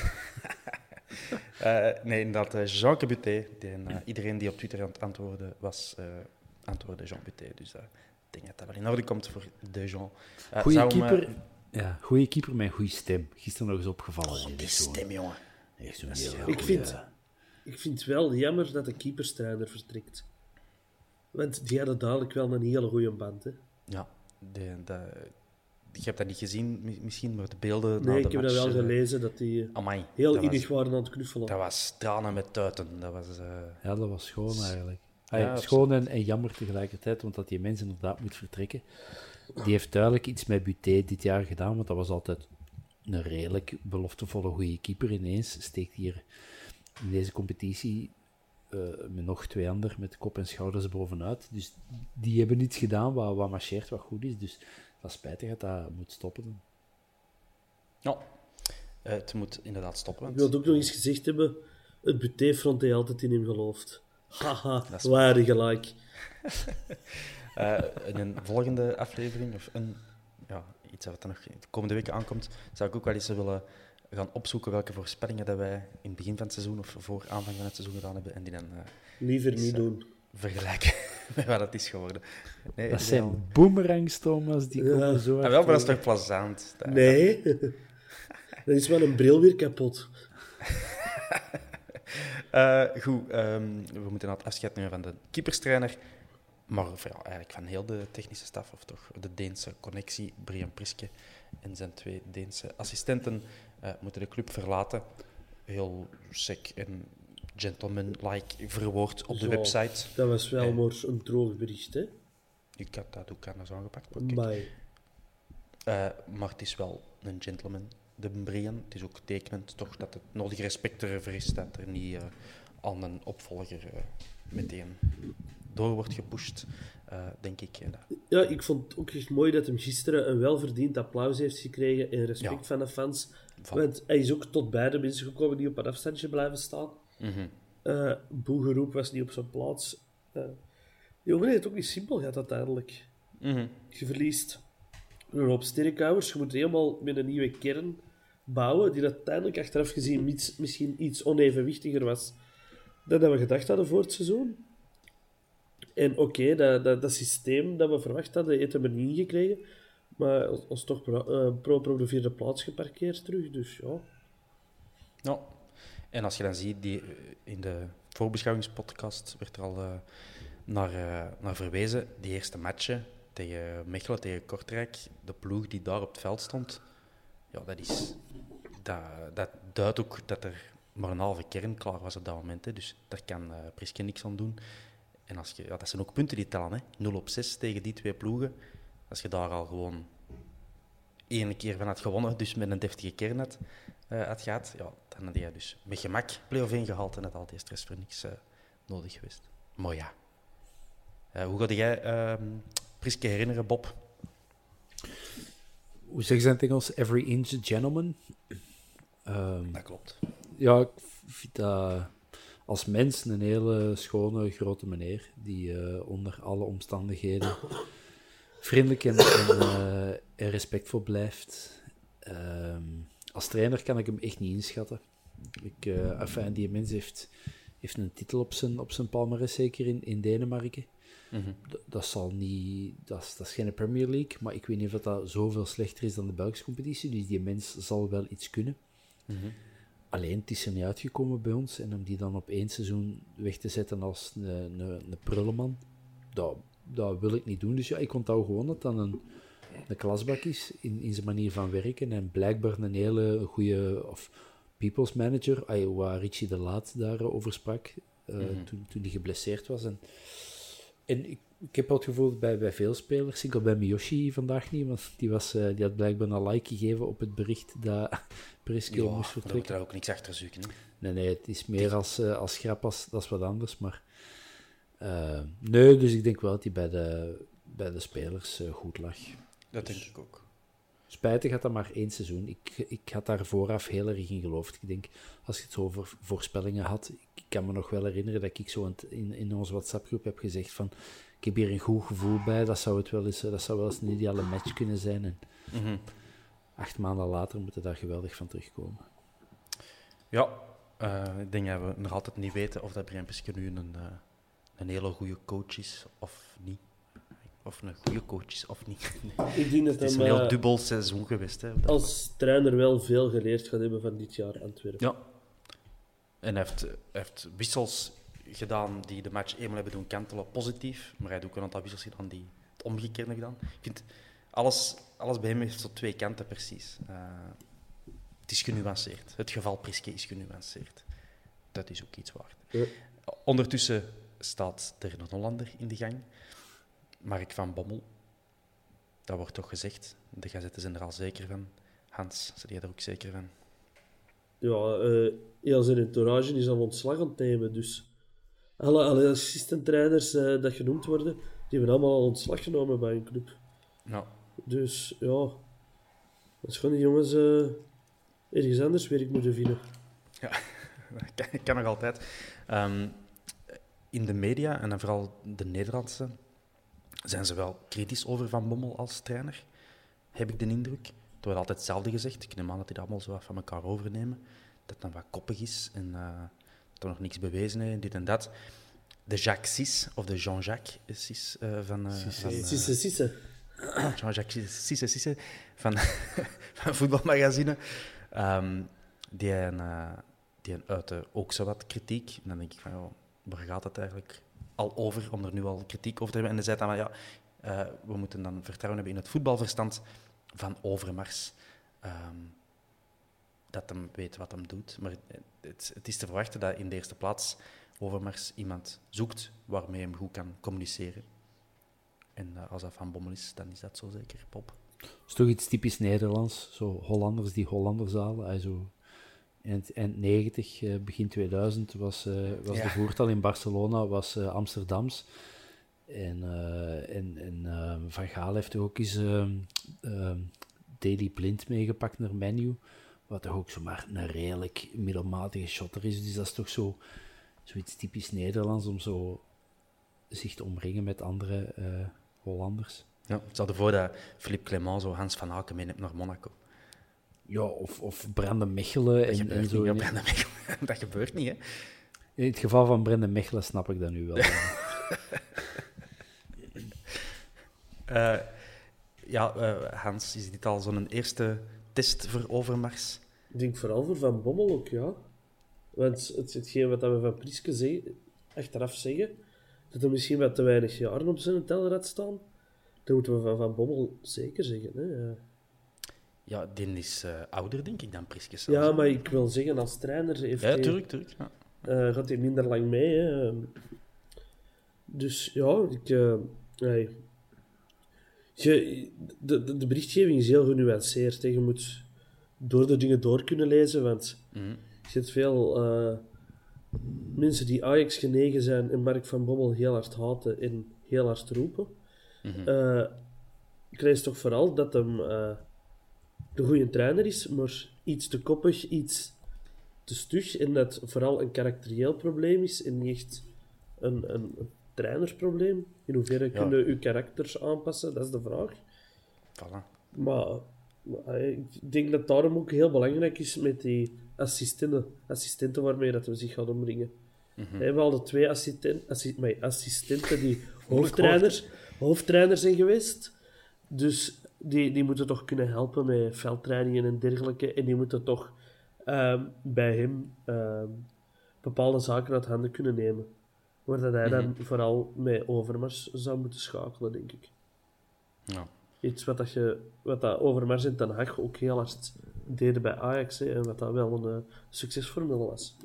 Uh, nee, inderdaad, uh, Jean Buté. Die, uh, iedereen die op Twitter aan het antwoorden was, uh, antwoordde Jean Buté. Dus uh, ik denk dat dat wel in orde komt voor de Jean. Uh, goeie zou keeper, me... ja, goeie keeper met een goede stem. Gisteren nog eens opgevallen. Oh, die stem, jongen. Echt zo'n heel ik, vind, ik vind het wel jammer dat de keeperstrainer vertrekt. Want die hadden dadelijk wel een hele goede band. Hè? Ja, de, de, je hebt dat niet gezien misschien, maar de beelden Nee, na de ik heb match, dat wel uh, gelezen, dat die amai, heel dat innig was, waren aan het knuffelen. Dat was tranen met tuiten. Dat was, uh... Ja, dat was schoon eigenlijk. Ja, Ay, schoon en, en jammer tegelijkertijd, want dat die mens inderdaad moet vertrekken. Die heeft duidelijk iets met Buté dit jaar gedaan, want dat was altijd een redelijk beloftevolle goede keeper. Ineens steekt hier in deze competitie uh, met nog twee anderen met kop en schouders bovenuit. Dus die hebben iets gedaan wat, wat marcheert, wat goed is. Dus dat is spijtig dat dat moet stoppen. Ja, uh, het moet inderdaad stoppen. Ik Want... wil ook nog eens gezegd hebben, het Buté-front heeft altijd in hem geloofd. Haha, waar gelijk. uh, in een volgende aflevering, of een, ja, iets wat er nog de komende weken aankomt, zou ik ook wel eens willen gaan opzoeken welke voorspellingen dat wij in het begin van het seizoen of voor aanvang van het seizoen gedaan hebben en die dan uh, liever eens, niet uh, doen. Vergelijken met wat het is geworden. Nee, dat zijn al... boomerangs, Thomas, die ja. komen zo ah, wel, maar dat is toch plezant? Dat, nee, dan is wel een bril weer kapot. uh, goed, um, we moeten het afscheid nemen van de keeperstrainer, maar of, ja, eigenlijk van heel de technische staf, of toch de Deense connectie, Brian Priske en zijn twee Deense assistenten uh, moeten de club verlaten. Heel sec en gentleman-like verwoord op de Zo, website. Dat was wel uh, maar een droog bericht, hè? Ik had dat ook anders aangepakt. Maar... Uh, maar het is wel een gentleman, de Brian. Het is ook tekenend toch dat het nodige respect erover is dat er niet uh, aan een opvolger uh, meteen door wordt gepusht, uh, denk ik. En dat... Ja, ik vond het ook echt mooi dat hem gisteren een welverdiend applaus heeft gekregen en respect ja. van de fans. Voilà. Want hij is ook tot bij de mensen gekomen die op een afstandje blijven staan. Mhm. Uh, Boegeroep was niet op zijn plaats. Uh, die jongen heeft het ook niet simpel gehad uiteindelijk. Mhm. Je verliest een hoop sterrenkuivers. Je moet helemaal met een nieuwe kern bouwen, die uiteindelijk achteraf gezien iets, misschien iets onevenwichtiger was dan dat we gedacht hadden voor het seizoen. En oké, okay, dat, dat, dat systeem dat we verwacht hadden, heeft we niet ingekregen. Maar ons toch pro, uh, pro op de vierde plaats geparkeerd terug, dus ja. Ja, en als je dan ziet, die, in de voorbeschouwingspodcast werd er al uh, naar, uh, naar verwezen, die eerste matchen tegen Mechelen, tegen Kortrijk, de ploeg die daar op het veld stond, ja, dat, is, dat, dat duidt ook dat er maar een halve kern klaar was op dat moment. Hè. Dus daar kan uh, Priske niks aan doen. En als je, ja, dat zijn ook punten die tellen. Hè. nul op zes tegen die twee ploegen. Als je daar al gewoon één keer van had gewonnen, dus met een deftige kern had, uh, had gehad, ja, dan had je dus met gemak play-off één gehaald en had al die stress voor niks uh, nodig geweest. Maar ja. Uh, hoe ga jij uh, Priske herinneren, Bob? Hoe zeggen ze in het Engels? Every inch a gentleman. Um, dat klopt. Ja, ik vind dat als mens een hele schone, grote meneer, die uh, onder alle omstandigheden vriendelijk en, en, uh, en respectvol blijft. Um, als trainer kan ik hem echt niet inschatten. Ik, uh, enfin, die mens heeft, heeft een titel op zijn, op zijn palmarès, zeker in, in Denemarken. Mm-hmm. D- dat, zal niet, dat, is, dat is geen Premier League, maar ik weet niet of dat zoveel slechter is dan de Belgische competitie, dus die mens zal wel iets kunnen. Mm-hmm. Alleen, het is er niet uitgekomen bij ons, en om die dan op één seizoen weg te zetten als een, een, een prullenman, dat, dat wil ik niet doen. Dus ja, ik onthoud gewoon dat dat een, een klasbak is in, in zijn manier van werken, en blijkbaar een hele goede of people's manager, ay, waar Richie de Laat daarover sprak, uh, mm-hmm. toen, toen hij geblesseerd was. En, en ik, ik heb wel het gevoel bij, bij veel spelers, ik al bij Miyoshi vandaag niet, want die, was, uh, die had blijkbaar een like gegeven op het bericht dat Priske ja, moest vertrekken. Ja, moet er ook niks achter zoeken. Hè? Nee, nee, het is meer als, uh, als grap, als, dat is wat anders, maar uh, nee, dus ik denk wel dat hij bij de, bij de spelers uh, goed lag. Dat dus, denk ik ook. Spijtig had dat maar één seizoen. Ik, ik had daar vooraf heel erg in geloofd. Ik denk, als je het zo over voorspellingen had, ik kan me nog wel herinneren dat ik zo in, in onze WhatsApp-groep heb gezegd van, ik heb hier een goed gevoel bij, dat zou, het wel, eens, dat zou wel eens een ideale match kunnen zijn. En mm-hmm. acht maanden later moeten we daar geweldig van terugkomen. Ja, uh, ik denk dat we nog altijd niet weten of dat Brian Priske nu een, uh, een hele goede coach is of niet. Of een goede coach is of niet. Ik denk dat het is hem, een heel uh, dubbel seizoen geweest. Hè, als trainer wel veel geleerd gaat hebben van dit jaar Antwerpen. Ja. En hij heeft, hij heeft wissels gedaan die de match eenmaal hebben doen kantelen, positief. Maar hij heeft ook een aantal wissels gedaan die het omgekeerde gedaan. Ik vind, alles, alles bij hem heeft zo twee kanten precies. Uh, het is genuanceerd. Het geval Priske is genuanceerd. Dat is ook iets waard. Ja. Ondertussen staat er een Hollander in de gang. Mark van Bommel. Dat wordt toch gezegd. De gazetten zijn er al zeker van. Hans, zijn jij er ook zeker van? Ja, uh, heel zijn entourage is al ontslag aan het nemen. Dus alle, alle assistent-trainers uh, dat genoemd worden, die hebben allemaal al ontslag genomen bij een club. Ja. Dus ja, dat is gewoon die jongens uh, ergens anders werk moeten vinden. Ja, dat kan, kan nog altijd. Um, in de media, en dan vooral de Nederlandse, zijn ze wel kritisch over Van Bommel als trainer, heb ik de indruk. Er wordt altijd hetzelfde gezegd. Ik neem aan dat die dat allemaal zo wat van elkaar overnemen. Dat het dan wat koppig is en uh, dat er nog niks bewezen heeft, dit en dat. De Jacques Sis, of de Jean-Jacques Sis uh, van... Uh, Sisse, van uh, Sisse, Sisse. Jean-Jacques Sisse, Sisse van, van Voetbalmagazine. Um, die een, uh, die een uitte ook zo wat kritiek. En dan denk ik van, joh, waar gaat het eigenlijk al over, om er nu al kritiek over te hebben? En hij zei dan, ja, uh, we moeten dan vertrouwen hebben in het voetbalverstand van Overmars. Um, dat hem weet wat hem doet. Maar het, het is te verwachten dat in de eerste plaats Overmars iemand zoekt waarmee hem goed kan communiceren. En uh, als dat Van Bommel is, dan is dat zo zeker, Pop. Dat is toch iets typisch Nederlands. Zo Hollanders die Hollanders halen. Also, eind, eind negentig, uh, begin tweeduizend was, uh, was ja. de voertaal in Barcelona was, uh, Amsterdams. En, uh, en, en uh, Van Gaal heeft ook eens uh, uh, Daley Blind meegepakt naar Man U. wat toch ook zomaar een redelijk middelmatige shotter is. Dus dat is toch zo, zoiets typisch Nederlands om zo zich te omringen met andere uh, Hollanders. Ja, stel je voor dat Philippe Clement zo Hans van Aken meeneemt naar Monaco. Ja, of, of Brandon Mechelen. Dat en, en gebeurt zo. niet, ja, Brandon Mechelen. Dat gebeurt niet, hè. In het geval van Brandon Mechelen snap ik dat nu wel. uh, ja, uh, Hans, is dit al zo'n eerste test voor Overmars? Ik denk vooral voor Van Bommel ook, ja. Want het, hetgeen wat we van Prieske zeggen, achteraf zeggen, dat er misschien wat te weinig jaren op zijn telrad staan, dat moeten we van Van Bommel zeker zeggen. Hè. Ja, die is uh, ouder, denk ik, dan Prieske. Ja, maar ik wil zeggen, als trainer heeft ja, hij, tuurlijk, tuurlijk. Ja. Uh, gaat hij minder lang mee. Hè. Dus ja, ik... Uh, nee. Je, de, de, de berichtgeving is heel genuanceerd. Hè. Je moet door de dingen door kunnen lezen, want Mm-hmm. je ziet veel uh, mensen die Ajax genegen zijn en Mark van Bommel heel hard haten en heel hard roepen. Mm-hmm. Uh, ik lees toch vooral dat hem uh, de goede trainer is, maar iets te koppig, iets te stug en dat het vooral een karakterieel probleem is en niet echt een, een, een trainersprobleem. In hoeverre ja. kunnen uw karakters aanpassen, dat is de vraag. Voilà. Maar, maar ik denk dat het daarom ook heel belangrijk is met die assistenten, assistenten waarmee dat we zich gaan omringen. Mm-hmm. We hadden twee assistent, assi, maar assistenten die hoofdtrainers, hoofdtrainers zijn geweest. Dus die, die moeten toch kunnen helpen met veldtrainingen en dergelijke. En die moeten toch um, bij hem um, bepaalde zaken uit handen kunnen nemen. Waar dat hij Mm-hmm. dan vooral met Overmars zou moeten schakelen, denk ik. Ja. Iets wat, dat je, wat dat Overmars en Ten Hag ook heel hard deden bij Ajax. Hè, en wat dat wel een uh, succesformule was.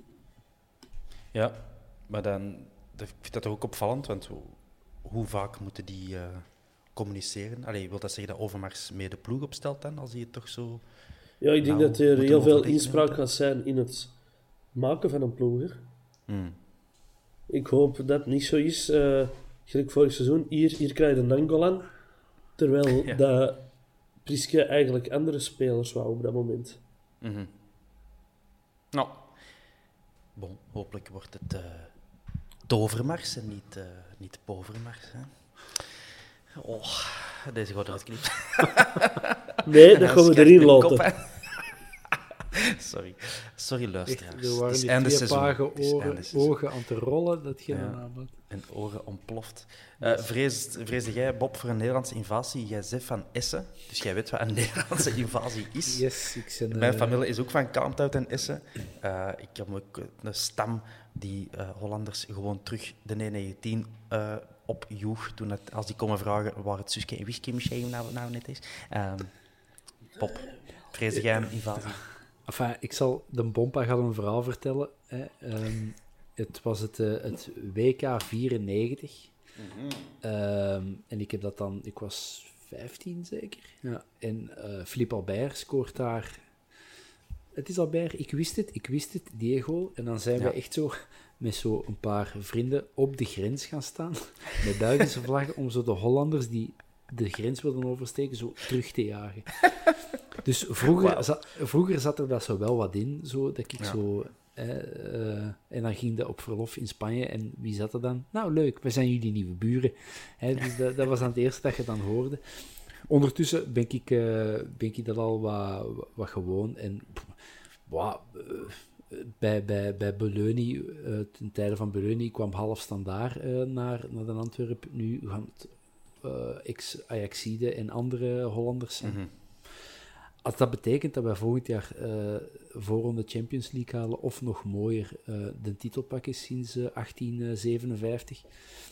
Ja, maar dan, ik vind dat toch ook opvallend, want hoe, hoe vaak moeten die uh, communiceren? Allee, wil dat zeggen dat Overmars mee de ploeg opstelt dan, als hij het toch zo... Ja, ik denk nou, dat er moet heel veel overleggen, inspraak hè? gaat zijn in het maken van een ploeg. Hè. Hmm. Ik hoop dat het niet zo is, uh, gelijk vorig seizoen, hier, hier krijg je Nangolan, terwijl Ja. dat Prieske eigenlijk andere spelers wou op dat moment. Mm-hmm. Nou, bon, hopelijk wordt het uh, Tovermars en niet, uh, niet Povermars. Hè? Oh, deze gaat eruit knippen. Nee, dat gaan we erin laten. Kop, Sorry. Sorry, luisteraars. Echt, er waren Het is die einde twee seizoen. page Het is oren, einde seizoen. ogen aan te rollen, dat je Ja. een naam had. En oren ontploft. Uh, vrees, vreesde jij, Bob, voor een Nederlandse invasie? Jij zegt van Essen, dus jij weet wat een Nederlandse invasie is. Yes, ik ben, Mijn uh, familie is ook van Kalmthout en Essen. Uh, ik heb ook een stam die uh, Hollanders gewoon terug de negentien uh, opjoeg toen het, als die komen vragen waar het Suske en Wiske Museum nou, nou net is. Um, Bob, vreesde jij een invasie? Enfin, ik zal de Bompa gaan een verhaal vertellen. Hè. Um, het was het, uh, het W K vierennegentig. Mm-hmm. Um, en ik heb dat dan... Ik was vijftien zeker. Ja. En uh, Philippe Albert scoort daar... Het is Albert, ik wist het, ik wist het, Diego. En dan zijn ja. we echt zo met zo een paar vrienden op de grens gaan staan. Met Belgische vlaggen om zo de Hollanders die de grens wilden oversteken, zo terug te jagen. Dus vroeger, wow. zat, vroeger zat er dat zo wel wat in, zo, dat ik ja. zo... Eh, uh, en dan ging dat op verlof in Spanje. En wie zat er dan? Nou, leuk, we zijn jullie nieuwe buren. Hè, dus dat, dat was dan het eerste dat je dan hoorde. Ondertussen ben ik, uh, ben ik dat al wat, wat gewoon. En wow, uh, bij, bij, bij Beleuni, uh, ten tijde van Beleuni, kwam half standaard uh, naar, naar de Antwerpen. Nu gaan het uh, ex-Ajaxide en andere Hollanders zijn. Mm-hmm. Als dat betekent dat wij volgend jaar uh, voorronde Champions League halen, of nog mooier, uh, de titel pakken sinds uh, achttien zevenenvijftig,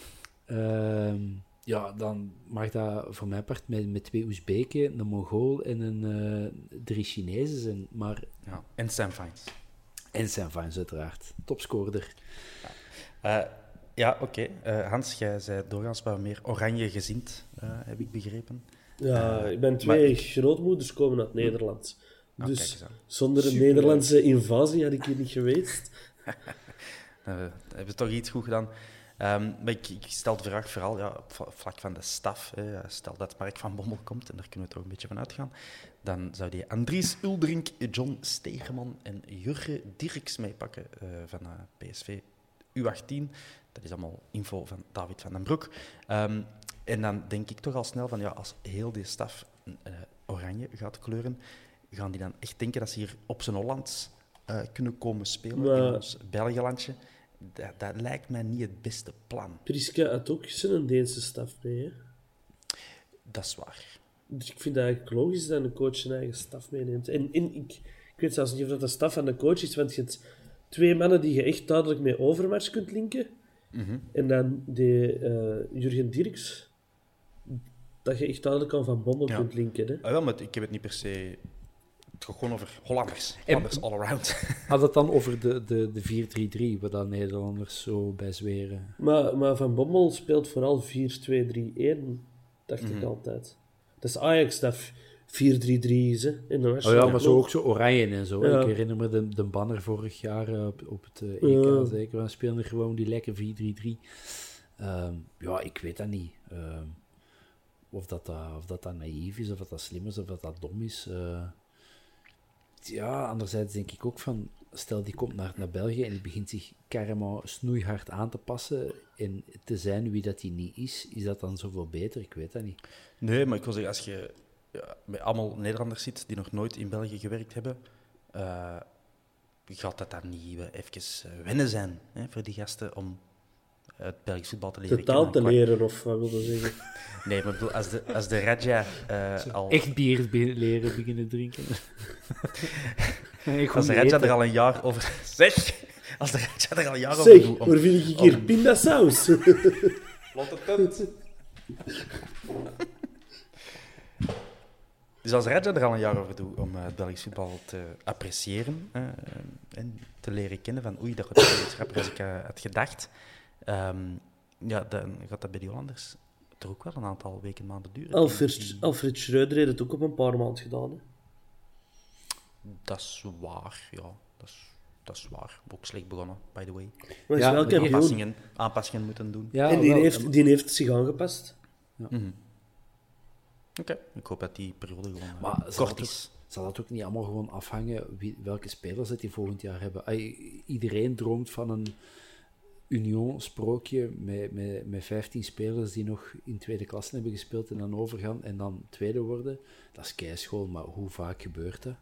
uh, ja, dan mag dat voor mijn part met, met twee Oezbeken, een Mongool en een, uh, drie Chinezen zijn. Maar... Ja, en Sam Vines. En Sam Vines, uiteraard. Topscorer. Ja, uh, ja oké. Okay. Uh, Hans, jij zei doorgaans wat meer oranje gezind, uh, heb ik begrepen. Ja, uh, ik ben twee maar... grootmoeders komen uit Nederland. Oh, dus zonder een Super. Nederlandse invasie had ik hier niet geweest. uh, hebben we toch iets goed gedaan. Um, maar ik, ik stel de vraag vooral ja, op vlak van de staf. Hè. Stel dat Mark van Bommel komt, en daar kunnen we toch een beetje van uitgaan, dan zou die Andries Uldrink, John Stegeman en Jurgen Dirks meepakken uh, van uh, P S V U achttien. Dat is allemaal info van David van den Broek. Um, en dan denk ik toch al snel van, ja, als heel die staf uh, oranje gaat kleuren, gaan die dan echt denken dat ze hier op zijn Hollands uh, kunnen komen spelen maar... in ons Belgelandje. Dat, dat lijkt mij niet het beste plan. Priske had ook zijn Deense staf mee, hè? Dat is waar. Dus ik vind het eigenlijk logisch dat een coach zijn eigen staf meeneemt. En, en ik, ik weet zelfs niet of dat de staf van de coach is, want je hebt twee mannen die je echt duidelijk mee Overmars kunt linken. Mm-hmm. En dan die uh, Jurgen Dirks, dat je echt duidelijk aan Van Bommel ja. kunt linken. Hè? Ah, wel, maar ik heb het niet per se... Het gaat gewoon over Hollanders. Hollanders all around. Had het dan over de, de, de vier drie drie, waar dan Nederlanders zo bij zweren? Maar, maar Van Bommel speelt vooral vier twee drie een, dacht mm-hmm. ik altijd. Dat is Ajax dat vier drie drie is, hè. In de oh ja, maar zo ook zo oranje en zo. Ja. Ik herinner me de, de banner vorig jaar op, op het uh, E K, ja. zeker. We speelden gewoon die lekker vier drie drie. Um, ja, ik weet dat niet. Um, of, dat, dat, of dat dat naïef is, of dat dat slim is, of dat dat dom is... Uh, Ja, anderzijds denk ik ook van, stel die komt naar, naar België en die begint zich carrément snoeihard aan te passen en te zijn wie dat hij niet is, is dat dan zoveel beter? Ik weet dat niet. Nee, maar ik wil zeggen, als je ja, met allemaal Nederlanders zit die nog nooit in België gewerkt hebben, uh, gaat dat dan niet uh, even uh, wennen zijn hè, voor die gasten om het Belgisch voetbal te leren Totaal te leren, of wat wil je zeggen? Nee, maar bedoel, als de, als de Raja uh, al... Echt bier leren beginnen drinken. Als de Raja er al een jaar over... Zeg! Als de Raja er al een jaar zeg, over doet... Zeg, waar vind ik hier om... pindasaus? Lotte punt. Dus als Raja er al een jaar over doet om uh, het Belgisch voetbal te appreciëren uh, en te leren kennen van oei, dat gaat iets grappiger als ik uh, had gedacht... Um, ja, dan gaat dat bij die Hollanders er ook wel een aantal weken, maanden duren. Alfred, die... Alfred Schreuder heeft het ook op een paar maanden gedaan. Hè? Dat is waar, ja. Dat is, dat is waar. Ook slecht begonnen, by the way. Maar ja, wel aanpassingen, aanpassingen moeten doen. Ja, en die, wel, heeft, die heeft zich aangepast. Ja. Mm-hmm. Oké, okay. Ik hoop dat die periode gewoon maar uh, kort is. Zal dat ook niet allemaal gewoon afhangen wie, welke spelers dat die volgend jaar hebben? Ay, iedereen droomt van een Union-sprookje met, met, met vijftien spelers die nog in tweede klasse hebben gespeeld en dan overgaan en dan tweede worden. Dat is keischool, maar hoe vaak gebeurt dat?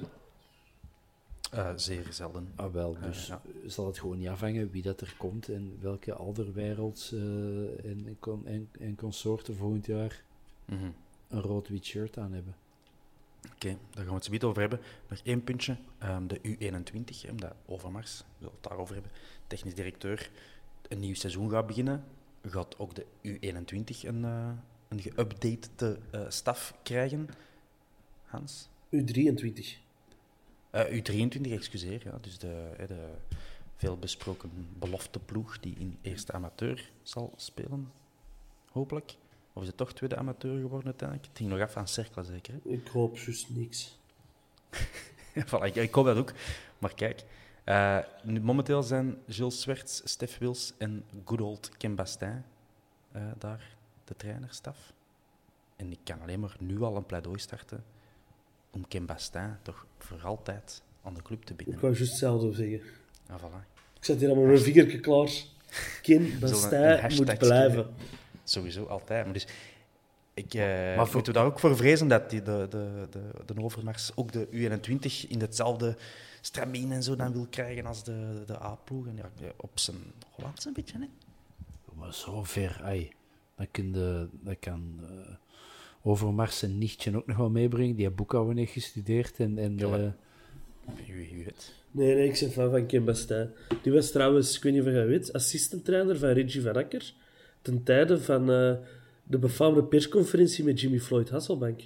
Uh, zeer zelden. Ah, wel, dus uh, ja. zal het gewoon niet afhangen wie dat er komt en welke Alderweirelds uh, en, en, en consorten volgend jaar mm-hmm. een rood-wit shirt aan hebben. Oké, okay, daar gaan we het zo niet over hebben. Nog één puntje. Um, de U eenentwintig, omdat Overmars, we zullen het daarover hebben, technisch directeur, een nieuw seizoen gaat beginnen. Gaat ook de U eenentwintig een, uh, een geüpdate uh, staf krijgen. Hans? U drieëntwintig. Uh, U drieëntwintig, excuseer. Ja, dus de, de veelbesproken belofteploeg die in eerste amateur zal spelen, hopelijk. Of is het toch tweede amateur geworden uiteindelijk? Het ging nog af aan Cercle, zeker? Hè? Ik hoop juist niks. voilà, ik, ik hoop dat ook. Maar kijk, uh, nu, momenteel zijn Gilles Swerts, Stef Wils en good old Ken Bastin uh, daar, de trainerstaf. En ik kan alleen maar nu al een pleidooi starten om Ken Bastin toch voor altijd aan de club te binden. Ik wou juist hetzelfde zeggen. Ah, voilà. Ik zet hier allemaal mijn vingertje klaar. Ken Bastin moet blijven. Sowieso, altijd. Maar dus, ik, uh, maar voor... moeten we daar ook voor vrezen dat die, de, de, de, de Overmars ook de U eenentwintig in hetzelfde stramien en zo dan wil krijgen als de, de A-ploeg. En ja, op zijn Hollands een beetje, hè? Maar zo ver, ai. Dan, kun de, dan kan uh, Overmars zijn nichtje ook nog wel meebrengen. Die heeft boekhouden heeft gestudeerd. En, en, ja, uh... wie, wie weet. Nee, nee, ik ben fan van Ken Bastin. Die was trouwens, ik weet niet of je dat weet, assistent-trainer van Reggie van Akker. Ten tijde van uh, de befaamde persconferentie met Jimmy Floyd Hasselbank.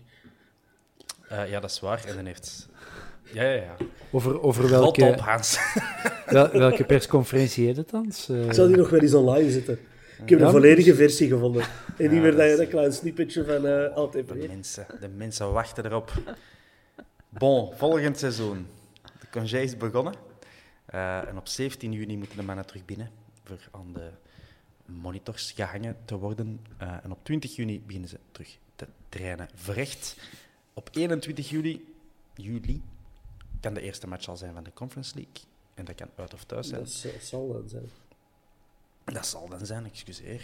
Uh, ja, dat is waar. En dan heeft... Ja, ja, ja. Over, over welke... Op, Hans. Wel, welke persconferentie heet het dan? Uh... Ik zal die nog wel eens online zetten. Ik heb ja, de volledige versie gevonden. En ja, niet meer dat, dat klein snippetje van uh, L T V. De mensen, de mensen wachten erop. Bon, volgend seizoen. De congé is begonnen. Uh, en op zeventien juni moeten de mannen terug binnen voor aan de monitors gehangen te worden. Uh, en op twintig juni beginnen ze terug te trainen. Verrecht. Op eenentwintig juli, juli kan de eerste match al zijn van de Conference League. En dat kan uit of thuis zijn. Dat zal dan zijn. Dat zal dan zijn, excuseer.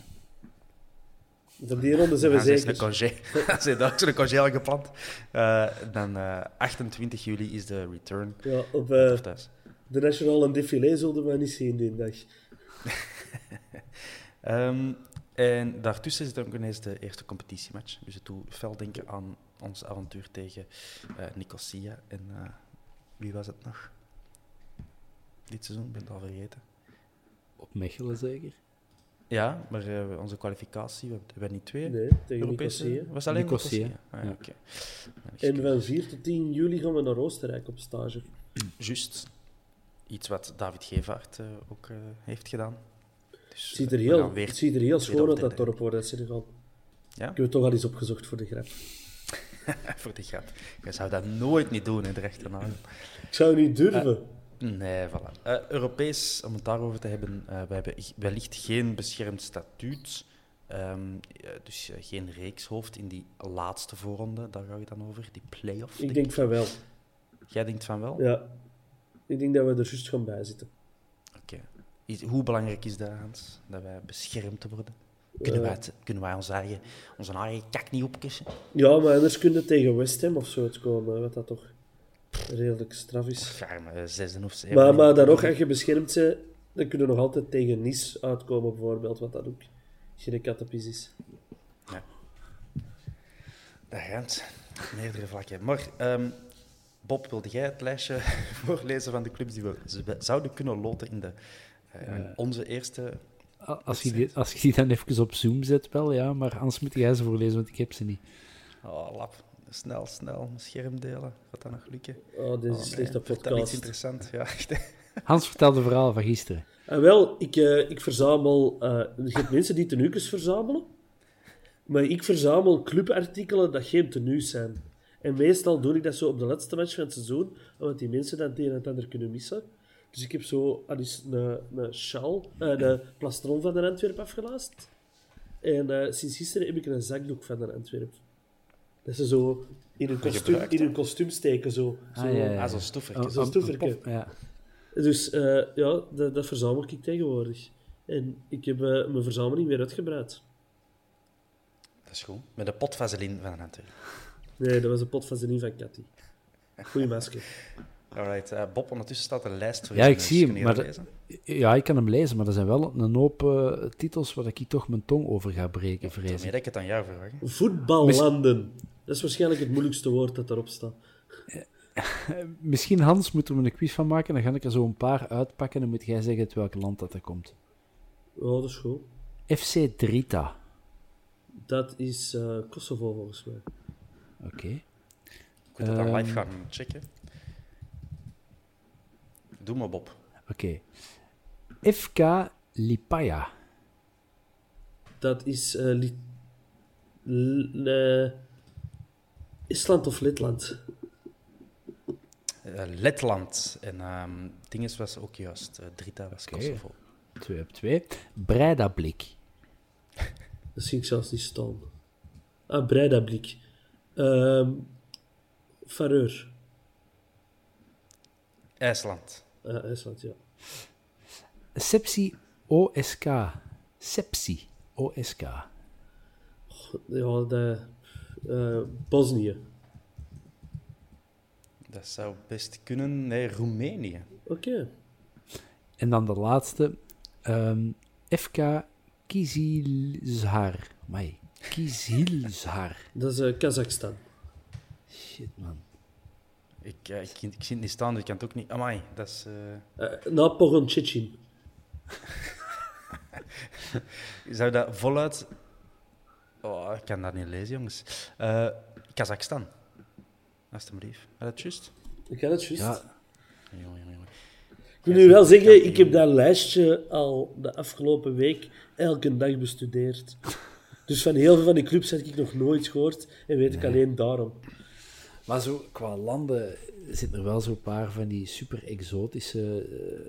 Op die ronde zijn we ja, zeker. Een congé. Ze heeft ook zo'n congé al gepland. Uh, dan uh, achtentwintig juli is de return. Ja, op uh, thuis. de Nationale Défilé zullen we niet zien die dag. um, en daartussen zit ook ineens de eerste competitiematch. Dus het doet fel denken aan ons avontuur tegen uh, Nicosia. En uh, wie was het nog? Dit seizoen, ik ben het al vergeten. Op Mechelen zeker? Ja, maar uh, onze kwalificatie, we hebben niet twee nee, tegen Europese... Nicosia. Was alleen Nicosia. Nicosia? Ah, ja, Ja. okay. En van vier tot tien juli gaan we naar Oostenrijk op stage. Juist. Iets wat David Gevaert uh, ook uh, heeft gedaan. Dus, het ziet er uh, heel, weer het ziet er heel schoon uit, dat derde. dorp, hoor, dat Senegal. Ja? Ik heb het toch al eens opgezocht voor de grap. Voor de grap. Je zou dat nooit niet doen in de rechte naam. Ik zou niet durven. Uh, nee, voilà. Uh, Europees, om het daarover te hebben, uh, we hebben wellicht geen beschermd statuut. Um, uh, dus uh, geen reekshoofd in die laatste voorronde, daar ga je dan over, die play-off. Ik denk van wel. Jij denkt van wel? Ja. Ik denk dat we er juist gaan bij zitten. Oké. Okay. Hoe belangrijk is dat, Hans, dat wij beschermd worden? Kunnen, Uh, wij, het, kunnen wij ons eigen, onze eigen kak niet opkussen? Ja, maar anders kun je tegen West Ham of zo uitkomen, wat dat toch redelijk straf is. Ja, maar zesde of zeven. Maar, maar dan nog, als je beschermd bent, dan kun je nog altijd tegen Nice uitkomen, bijvoorbeeld, wat dat ook geen kattenpis is. Ja. Dat gaat op meerdere vlakken. Maar, um, Bob, wilde jij het lijstje voorlezen van de clubs die we zouden kunnen loten in de, uh, Ja. onze eerste... Als je, die, als je die dan even op Zoom zet, wel, ja, maar anders moet jij ze voorlezen, want ik heb ze niet. Oh, lap. Snel, snel. Mijn scherm delen. Gaat dat nog lukken? Oh, dit is Oh, een slechte Vertel podcast. iets interessants. Ja, echt. Hans vertelde het verhaal van gisteren. En wel, ik, uh, ik verzamel... Uh, je hebt mensen die tenues verzamelen, maar ik verzamel clubartikelen dat geen tenues zijn. En meestal doe ik dat zo op de laatste match van het seizoen, omdat die mensen dan het een en het ander kunnen missen. Dus ik heb zo al eens een, een sjaal, uh, een plastron van de Antwerp afgelaast. En uh, sinds gisteren heb ik een zakdoek van de Antwerp. Dat ze zo in een kostuum, gebruikt, in een kostuum steken. Zo. Ah, zo. ja, ja. Ah, zo'n stoevertje. Oh, Zo'n oh, stoevertje. pop, ja. Dus uh, ja, dat, dat verzamel ik tegenwoordig. En ik heb uh, mijn verzameling weer uitgebreid. Dat is goed. Met de pot vaseline van een Antwerp. Nee, dat was een pot van zijn van Cathy. Goeie masker. Alright, uh, Bob, ondertussen staat een lijst voor Ja, je. ik zie hem, Kun je maar dat de- lezen? Ja, ik kan hem lezen, maar er zijn wel een hoop uh, titels waar ik toch mijn tong over ga breken, vrees Daarmee ik. dat ik het aan jou vraag. hè. Voetballanden. Dat is waarschijnlijk het moeilijkste woord dat erop staat. Misschien, Hans, moeten we een quiz van maken, dan ga ik er zo een paar uitpakken en dan moet jij zeggen uit welk land dat er komt. Oh, dat is goed. F C Drita. Dat is uh, Kosovo, volgens mij. Oké. Ik moet dat dan Ehm. live gaan checken. Doe maar, Bob. Oké. F K Lipaja. Dat is... Uh, Li- L- uh, Estland of Letland? Uh, Letland. En um, Dinges was ook juist. Uh, Drita was Oké. Kosovo. twee op twee. Breidablik. Dat zie ik zelfs niet staan. Ah, Breidablik. Um, Fareur. IJsland. Uh, IJsland, ja. Sepsi O S K. Sepsi O S K. Ja, de... Uh, Bosnië. Dat zou best kunnen. Nee, Roemenië. Oké. Okay. En dan de laatste. ehm, F K Kizilzar. Amai. Kizilzar. Dat is uh, Kazachstan. Shit, man. Ik, uh, ik, ik zie het niet staan, dus ik kan het ook niet... Amai, dat is... Uh... Uh, na Pogon-Chechin. Zou dat voluit... Oh, ik kan dat niet lezen, jongens. Uh, Kazachstan. Alsjeblieft. Is dat juist? Ik kan het juist. Ja, Jongen, jongen, jongen. Ik moet nu wel zeggen, ik heb dat lijstje al de afgelopen week elke dag bestudeerd. Dus van heel veel van die clubs heb ik nog nooit gehoord en weet ik alleen daarom. maar zo qua landen zitten er wel zo'n paar van die super exotische uh,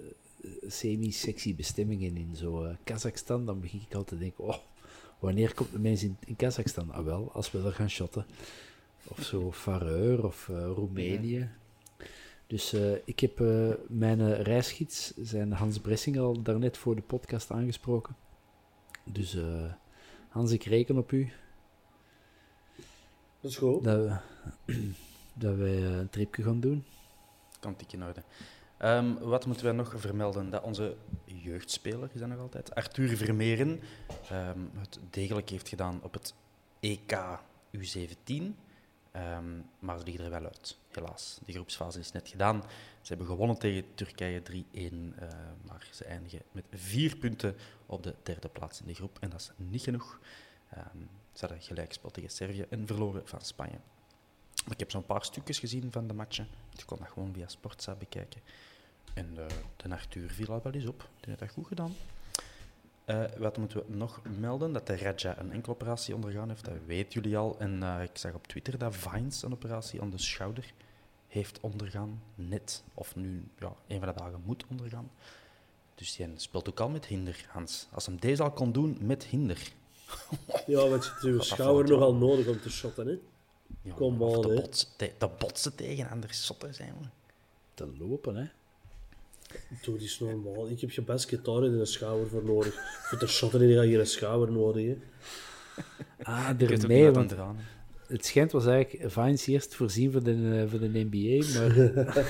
semi-sexy bestemmingen in zo uh, Kazachstan, dan begin ik altijd te denken, oh, wanneer komt de mens in, in Kazachstan? Ah wel, als we er gaan shotten. Of zo Fareur of uh, Roemenië. Ja. Dus uh, ik heb uh, mijn uh, reisgids, zijn Hans Bressing, al daarnet voor de podcast aangesproken. Dus uh, Hans, ik reken op u. Dat is goed. Dat, we, dat wij uh, een tripje gaan doen. Kan tik in orde. Um, wat moeten wij nog vermelden? Dat onze jeugdspeler, is dat nog altijd, Arthur Vermeeren, um, het degelijk heeft gedaan op het E K U zeventien. Um, maar ze liggen er wel uit, helaas. De groepsfase is net gedaan. Ze hebben gewonnen tegen Turkije drie-één, uh, maar ze eindigen met vier punten op de derde plaats in de groep. En dat is niet genoeg. Um, ze hadden gelijk gespeeld tegen Servië en verloren van Spanje. Maar ik heb zo'n paar stukjes gezien van de matchen. Je kon dat gewoon via Sportza bekijken. En uh, de Arthur viel al wel eens op. Die heeft dat goed gedaan. Uh, wat moeten we nog melden? Dat de Raja een enkeloperatie ondergaan heeft. Dat weten jullie al. En uh, ik zag op Twitter dat Vines een operatie aan de schouder heeft ondergaan. Net, of nu, ja, een van de dagen moet ondergaan. Dus die speelt ook al met hinder, Hans. Als hem deze al kon doen met hinder. Ja, want je hebt je schouder nogal nodig om te shotten, hè? Ja, Kom of aan, te, hè. botsen, te, te botsen tegen andere shotten zijn we. Te lopen, hè. Doe die is normaal. Ik heb je best gitaar in een schouder voor nodig. Voor te shotten heb je een schouder nodig, hè. Ah, Ik weet ook ermee, niet wat want aan eraan. het schijnt was eigenlijk Vines eerst voorzien voor de, uh, voor de N B A, maar...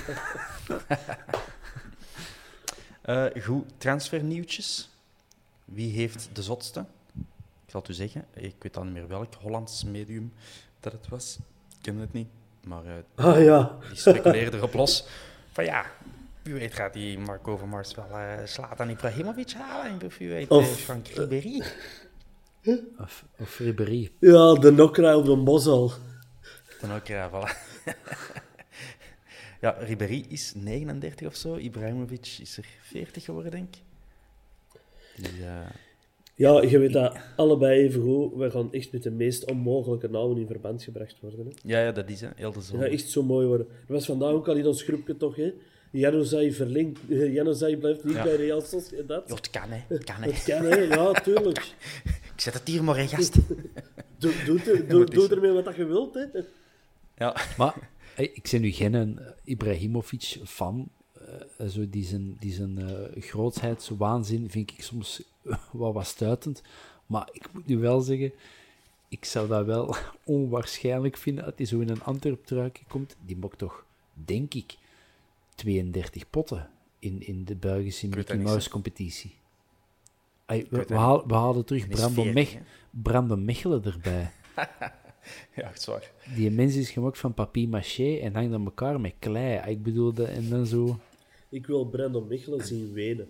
uh, goed, transfernieuwtjes. Wie heeft de zotste? Ik zal het u zeggen. Ik weet al niet meer welk Hollands medium dat het was. Ik ken het niet. Maar uh, Ah ja. die speculeerde erop los. Van ja, wie weet gaat die Marco Overmars wel uh, Zlatan Ibrahimovic halen. Of wie weet uh, Of- Frank Ribéry. Of, of Ribéry. Ja, de nokraai op de bos al. Dan ook, ja, voilà. Ja, Ribéry is negenendertig of zo. Ibrahimovic is er veertig geworden, denk ik. Die, uh, Ja, je weet dat allebei even goed. We gaan echt met de meest onmogelijke namen in verband gebracht worden. Hè. ja, ja, dat is hè, heel de Dat zon. gaat echt zo mooi worden. Dat was vandaag ook al in ons groepje toch, hè. Januzaj verlinkt. Januzaj blijft niet Ja. bij Real Sociedad. Ja, het kan, hè. Het kan, hè. Dat kan, hè. Ja, tuurlijk. Ik zet het hier maar in, gast. Doe, doe, doe, doe, doe ermee wat dat je wilt, hè. Ja. Maar hey, ik ben nu geen een Ibrahimovic-fan. Uh, zo die zijn, die zijn uh, grootheidswaanzin vind ik soms wel wat stuitend. Maar ik moet nu wel zeggen, ik zou dat wel onwaarschijnlijk vinden dat hij zo in een Antwerp-truikje komt. Die mocht toch, denk ik, tweeëndertig potten in, in de Belgische weet Mickey dat niet, Mouse-competitie. Ay, we, weet we, dat haal- we haalden terug Dat is Brandon, veertig, Mech- hè. Brandon Mechelen erbij. Ja, echt zwaar. Die mens is gemaakt van papier-maché en hangt aan elkaar met klei. Ik bedoel, dat, en dan zo... Ik wil Brandon Mechelen zien wenen.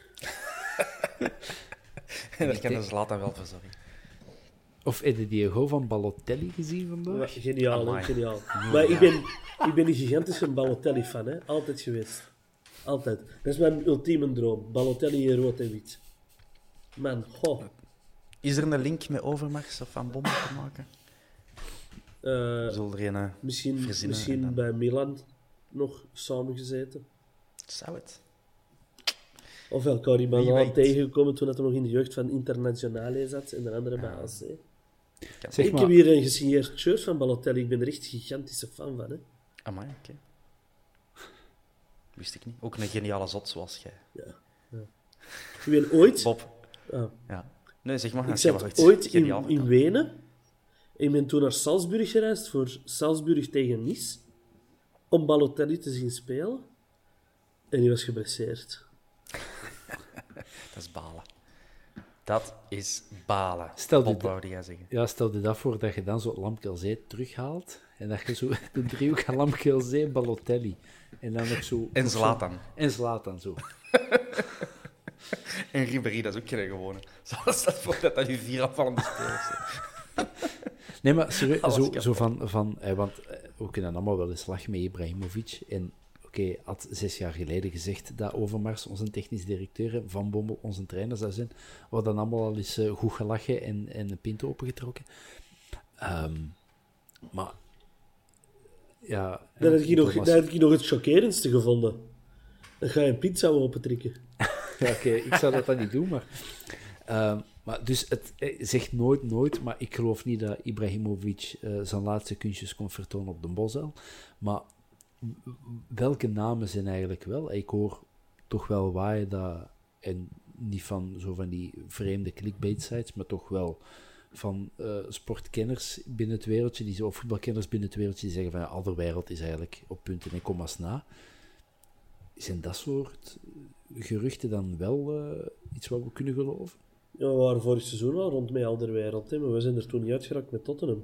Daar kan de Zlatan wel voor zorgen. Of heb je die goal van Balotelli gezien Ja, vandaag? geniaal, hè, Amai. geniaal. Maar ik ben, ik ben een gigantische Balotelli-fan, hè. Altijd geweest. Altijd. Dat is mijn ultieme droom. Balotelli in rood en wit. Man, goh. Is er een link met Overmars of Van Bommel te maken? Eh, We zullen er een uh, misschien verzinnen en misschien dan- bij Milan nog samengezeten. Zou het? Of elkaar die man Wie al weet. tegengekomen toen hij nog in de jeugd van Internazionale zat en de andere bij A C. Zeg Ik maar, heb hier een gesigneerd shirt van Balotelli. Ik ben er echt een gigantische fan van. Hè. Amai, oké. Wist ik niet. Ook een geniale zot zoals jij. Ik ben ooit, Bob. ah, Ja. Nee, zeg maar. ik als je zat wel iets ooit geniaal in, in vertelt. Wenen. Ik ben toen naar Salzburg gereisd voor Salzburg tegen Nice. Om Balotelli te zien spelen. En die was geblesseerd. Dat is balen. Dat is balen. Stel Bob, dit- wou jij zeggen. ja, stel je dat voor dat je dan zo Lamkelzee terughaalt en dat je zo de driehoek Lamkelzee, Balotelli en dan nog zo... En Zlatan. En Zlatan, zo. En Ribéry, dat is ook geen gewone. Zoals dat voor dat dat die vier afvallende spelers zijn. Nee, maar serieus, Alles zo, kapot. zo van... van eh, want eh, we kunnen allemaal wel eens lachen met Ibrahimovic. En oké, had zes jaar geleden gezegd dat Overmars, onze technisch directeur, en Van Bommel, onze trainer zou zijn. We hadden allemaal al eens eh, goed gelachen en, en een pint opengetrokken. Ehm, maar... Ja... Dan heb ik nog, Thomas- dan heb ik nog het chockerendste gevonden. Dan ga je een pizza opentrekken. Ja, oké, okay, ik zou dat dan niet doen, maar... Uh, maar dus het zegt nooit, nooit, maar ik geloof niet dat Ibrahimovic uh, zijn laatste kunstjes kon vertonen op de Bosel. Maar welke namen zijn eigenlijk wel? Ik hoor toch wel waaien dat, en niet van zo van die vreemde clickbait-sites, maar toch wel van uh, sportkenners binnen het wereldje, die, of voetbalkenners binnen het wereldje, die zeggen van ja, Alderweireld is eigenlijk op punten en komma's na. Zijn dat soort geruchten dan wel uh, iets wat we kunnen geloven? Ja, we waren vorig seizoen al rond met Alderweireld, hè, maar we zijn er toen niet uitgeraakt met Tottenham.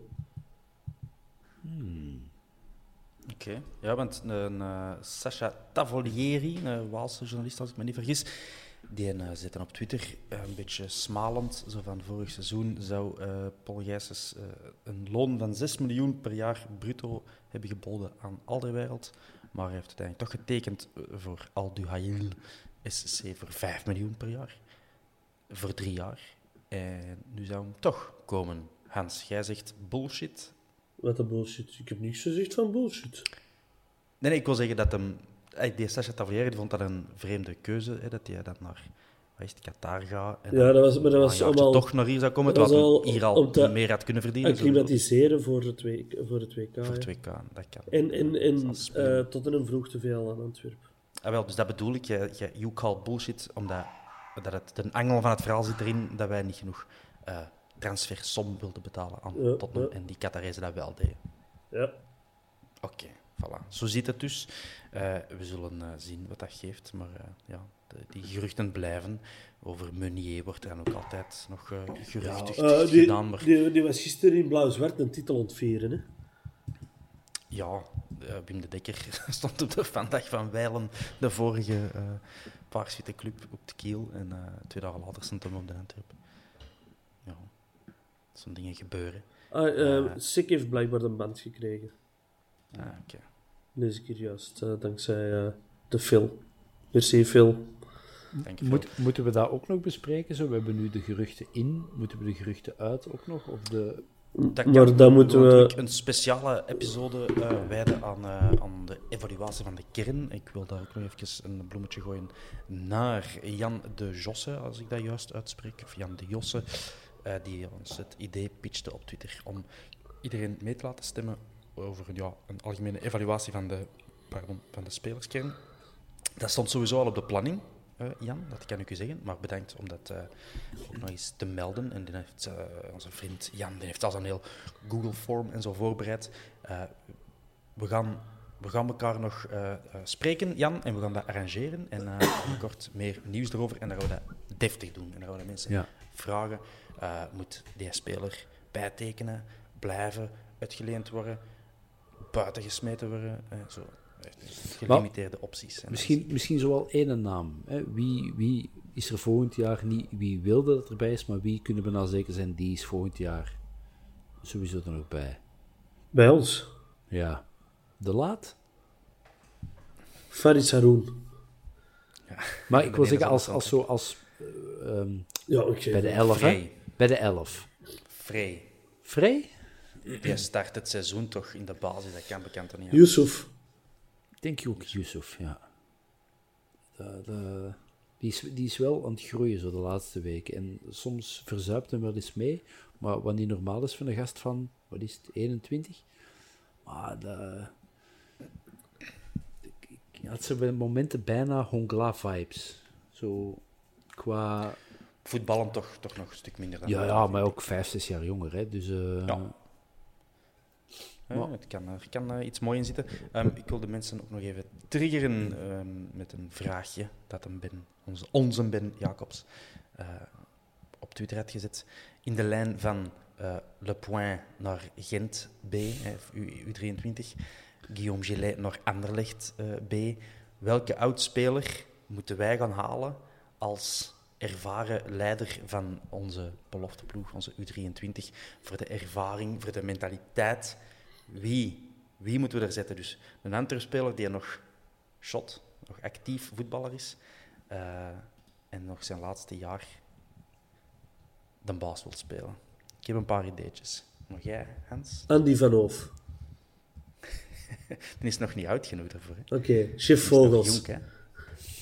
Hmm. Oké, okay. Ja, want een uh, Sacha Tavolieri, een Waalse journalist als ik me niet vergis, die uh, zit dan op Twitter uh, een beetje smalend, zo van vorig seizoen zou uh, Paul Gijsens uh, een loon van zes miljoen per jaar bruto hebben geboden aan Alderweireld, maar hij heeft uiteindelijk toch getekend voor Al Duhail S C voor vijf miljoen per jaar. Voor drie jaar. En nu zou hem toch komen. Hans, jij zegt bullshit. Wat een bullshit? Ik heb niks gezegd van bullshit. Nee, nee ik wil zeggen dat hem... Die Sacha Tavolieri vond dat een vreemde keuze, hè, dat hij dan naar wat is het, Qatar gaat. En ja, dat was, maar dat was allemaal... toch naar hier zou komen, dat terwijl hij hier al meer had kunnen verdienen. Acclimatiseren voor het W K. Voor het W K, voor het W K, dat kan. En, en, en uh, Tottenham vroeg te veel aan Antwerpen. Ah, wel, dus dat bedoel ik. Je, je, you call bullshit, omdat dat het, de angel van het verhaal zit erin dat wij niet genoeg uh, transfersom wilden betalen aan ja, Tottenham ja. En die Qatarezen dat wel deden. Ja. Oké, okay, voilà. Zo zit het dus. Uh, we zullen uh, zien wat dat geeft, maar uh, ja, de, die geruchten blijven. Over Meunier wordt er dan ook altijd nog uh, geruchtig ja, uh, die, gedaan. Maar... Die, die was gisteren in blauw-zwart een titel ontveren, hè? Ja, uh, Wim de Dekker stond op de vandaag van Wijlen, de vorige uh, Paarswitte club, op de Kiel. En uh, twee dagen later stond hem op de Antwerpen. Ja, zo'n dingen gebeuren. Ah, uh, uh, Sik heeft blijkbaar een band gekregen. Ah, oké. Okay. Deze keer juist, uh, dankzij uh, de Phil. Merci Phil. Moet, moeten we dat ook nog bespreken? Zo? We hebben nu de geruchten in. Moeten we de geruchten uit ook nog? Of de... Dat maar dan moeten we... een speciale episode uh, wijden aan, uh, aan de evaluatie van de kern. Ik wil daar ook nog even een bloemetje gooien naar Jan de Josse, als ik dat juist uitspreek. Of Jan de Josse, uh, die ons het idee pitchte op Twitter om iedereen mee te laten stemmen over ja, een algemene evaluatie van de, pardon, van de spelerskern. Dat stond sowieso al op de planning. Uh, Jan, dat kan ik u zeggen, maar bedankt om dat uh, ook nog eens te melden. En die heeft, uh, onze vriend Jan die heeft al zo'n heel Google-form en zo voorbereid. Uh, we, gaan, we gaan elkaar nog uh, uh, spreken, Jan, en we gaan dat arrangeren. En uh, kort meer nieuws erover. En dan gaan we dat deftig doen. En dan gaan we de mensen ja. vragen, uh, moet die speler bijtekenen, blijven, uitgeleend worden, buiten gesmeten worden, uh, zo. Gelimiteerde opties. Misschien, misschien zo wel één naam. Hè. Wie, wie is er volgend jaar niet? Wie wilde dat erbij is, maar wie kunnen we nou zeker zijn? Die is volgend jaar sowieso er nog bij. Bij ons? Ja. De Laat? Faris Haroun. Ja. Maar ik wil zeggen, als, als zo als uh, um, ja, okay. bij de elf. Hè? Bij de elf. Vrij. Vrij? Die start het seizoen toch in de basis, dat kan bekend er niet aan. Yusuf. Denk je ook Yusuf, ja. De, de, die, is, die is wel aan het groeien zo de laatste weken. En soms verzuipt hem wel eens mee. Maar wat niet normaal is van een gast van, wat is het, eenentwintig? Maar de, ik had ze bij momenten bijna Hongla-vibes. Zo qua... Voetballen toch, toch nog een stuk minder dan... Ja, ja, maar ook vijf, zes jaar jonger, hè. Dus... Uh, ja. Ja, het kan, er kan uh, iets moois in zitten. Um, ik wil de mensen ook nog even triggeren um, met een vraagje dat een Ben, onze, onze Ben Jacobs uh, op Twitter had gezet. In de lijn van uh, Le Point naar Gent B, U drieëntwintig, Guillaume Gillet naar Anderlecht uh, B. Welke oudspeler moeten wij gaan halen als ervaren leider van onze belofteploeg, onze U drieëntwintig, voor de ervaring, voor de mentaliteit? Wie? Wie moeten we er zetten? Dus een Antwerp-speler die nog shot, nog actief voetballer is uh, en nog zijn laatste jaar de baas wil spelen. Ik heb een paar ideetjes. Nog jij, Hans? Andy van Hoof. Die is nog niet oud genoeg daarvoor. Oké, okay. Chef Vogels. Jong,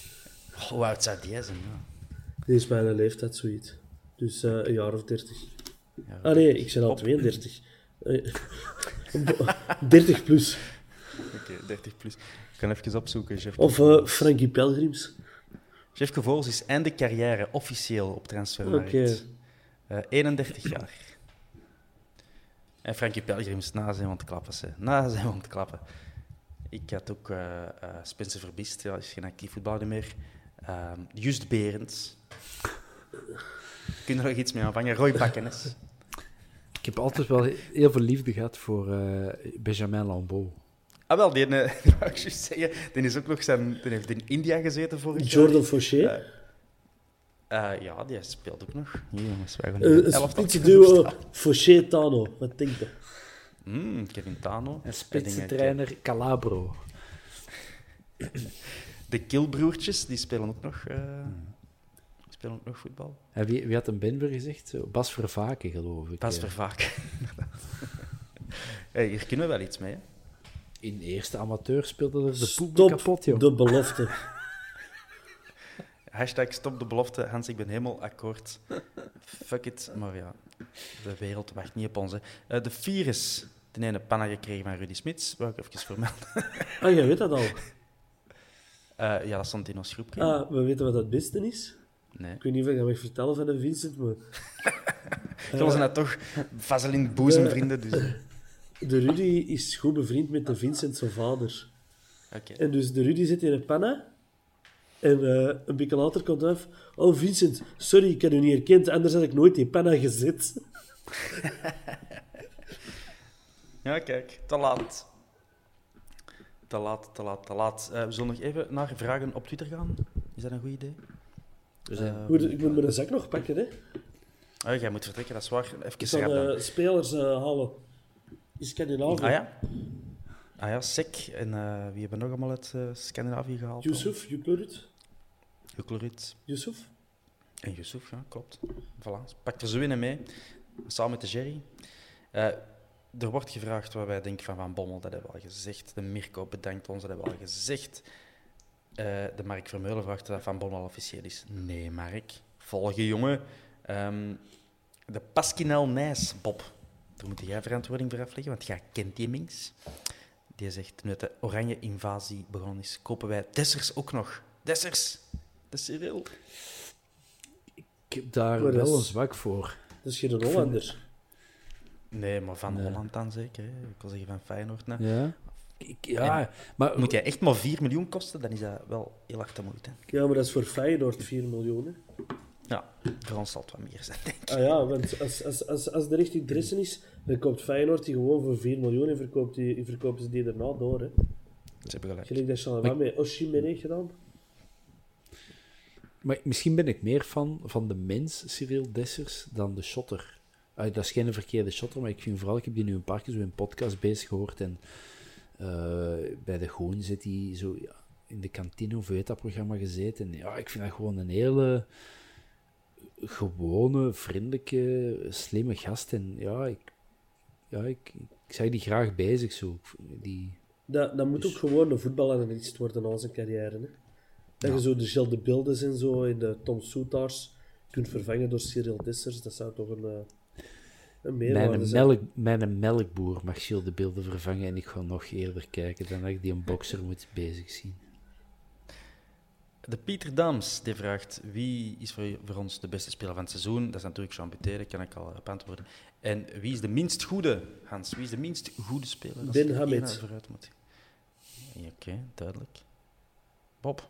Hoe oud zou die zijn? Ja. Die is mijn leeftijd zoiets. Dus uh, een jaar of dertig. Ja, ah nee, ik ben al tweeëndertig. dertig plus. Oké, okay, dertig plus. Ik kan even opzoeken. Chef of uh, Frankie Pelgrims. Chef Gevoels is einde carrière officieel op Transfermarkt. Okay. Uh, eenendertig jaar. En Frankie Pelgrims na zijn om te klappen. Ze. Na zijn om te klappen. Ik had ook uh, uh, Spencer Verbist, ja, is geen actief voetballer meer. Uh, Just Berends. Kun je er nog iets mee aanvangen? Roy Bakkenes. Ik heb altijd wel heel veel liefde gehad voor uh, Benjamin Lambeau. Ah, wel, die, uh, wou ik juist zeggen, die is ook nog zijn, die heeft in India gezeten vorig jaar. Jordan Fauché. Uh, uh, ja, die speelt ook nog. Hier, jongens, wij gaan uh, een spitsenduo Fauché-Tano, wat denk je? Mm, Kevin Tano. En spitsentrainer Calabro. De Kilbroertjes, die spelen ook nog, uh, spelen ook nog voetbal. En wie, wie had een Benver gezegd? Bas Vervaken, geloof ik. Bas Vervaken, hey, hier kunnen we wel iets mee, hè? In eerste amateur speelde er de poep kapot, joh. de belofte. Hashtag stop de belofte. Hans, ik ben helemaal akkoord. Fuck it. Maar ja, de wereld wacht niet op ons. Hè. Uh, de virus. De ene panna gekregen van Rudy Smits. Wou ik even vermelden. Ah, jij weet dat al? Uh, ja, dat stond in ons groepje. Ah, we weten wat het beste is? Nee. Ik weet niet of ik dat mag vertellen van de Vincent, maar... Zullen ze nou toch Vaseline boezemvrienden? Dus... De Rudy is goed bevriend met de Vincent, zijn vader. Okay. En dus de Rudy zit in een panna. En uh, een beetje later komt hij af. Oh, Vincent, sorry, ik heb u niet herkend. Anders had ik nooit in panna gezet. Ja, kijk, te laat. Te laat, te laat, te laat. Uh, we zullen nog even naar vragen op Twitter gaan. Is dat een goed idee? Dus, uh, ik, moet, ik moet mijn zak nog pakken, hè. Oh, jij moet vertrekken, dat is waar. Even ik zal uh, spelers uh, halen. In Scandinavië. Ah ja? Ah ja, Sek. En uh, wie hebben nog allemaal uit uh, Scandinavië gehaald? Yusuf, Juklerud. Juklerud. Yusuf. En Yusuf, ja, klopt. Voilà. Pak er zo in mee, samen met de Jerry. Uh, er wordt gevraagd wat wij denken van Van Bommel, dat hebben we al gezegd. De Mirko bedankt ons, dat hebben we al gezegd. Uh, de Mark Vermeulen vraagt dat Van Bommel officieel is. Nee, Mark. Volgen, jongen. Um, de Pasquinel Nijs, Bob. Daar moet jij verantwoording voor afleggen, want jij kent die Minks. Die zegt, nu de oranje invasie begonnen is, kopen wij Dessers ook nog. Dessers, de Cyril. Ik heb daar maar wel is, een zwak voor. Dat is geen Hollander. Nee, maar van nee. Holland dan zeker. Hè. Ik wil zeggen van Feyenoord. Nee. Ja. Ik, ja maar, moet jij echt maar vier miljoen kosten, dan is dat wel heel erg te moeite. Ja, maar dat is voor Feyenoord vier miljoen. Hè. Ja, voor ons zal het wat meer zijn, denk ik. Ah ja, want als, als, als, als de richting Dressen is, dan koopt Feyenoord die gewoon voor vier miljoen en verkoopt, die, verkopen ze die daarna door. Hè. Ze hebben gelijk. Gelijk dat Charleroi maar... met Osimhen heeft gedaan. Maar misschien ben ik meer fan van de mens, Cyril Dessers, dan de shotter. Uh, dat is geen verkeerde shotter, maar ik vind vooral, ik heb die nu een paar keer zo in een podcast bezig gehoord en uh, bij de Goon zit hij zo ja, in de kantine of weet dat programma gezeten. En ja, ik vind dat gewoon een hele gewone, vriendelijke, slimme gast. En ja, ik, ja, ik, ik zeg die graag bezig zo. Die, dat, dat moet dus... ook gewoon een voetbalanalist worden na zijn carrière. Hè? Dat ja. je zo de Gilles de Bildes en zo en de Tom Soetaars kunt vervangen door Cyril Dessers, dat zou toch een, een meerwaarde mijn zijn. Melk, mijn melkboer mag Gilles de Bilden vervangen en ik ga nog eerder kijken dan dat ik die een bokser moet bezig zien. De Pieter Daams die vraagt, wie is voor, voor ons de beste speler van het seizoen? Dat is natuurlijk Jean Buté, daar kan ik al op antwoorden. En wie is de minst goede, Hans? Wie is de minst goede speler? Ben Hamed. Ja, Oké, okay, duidelijk. Bob?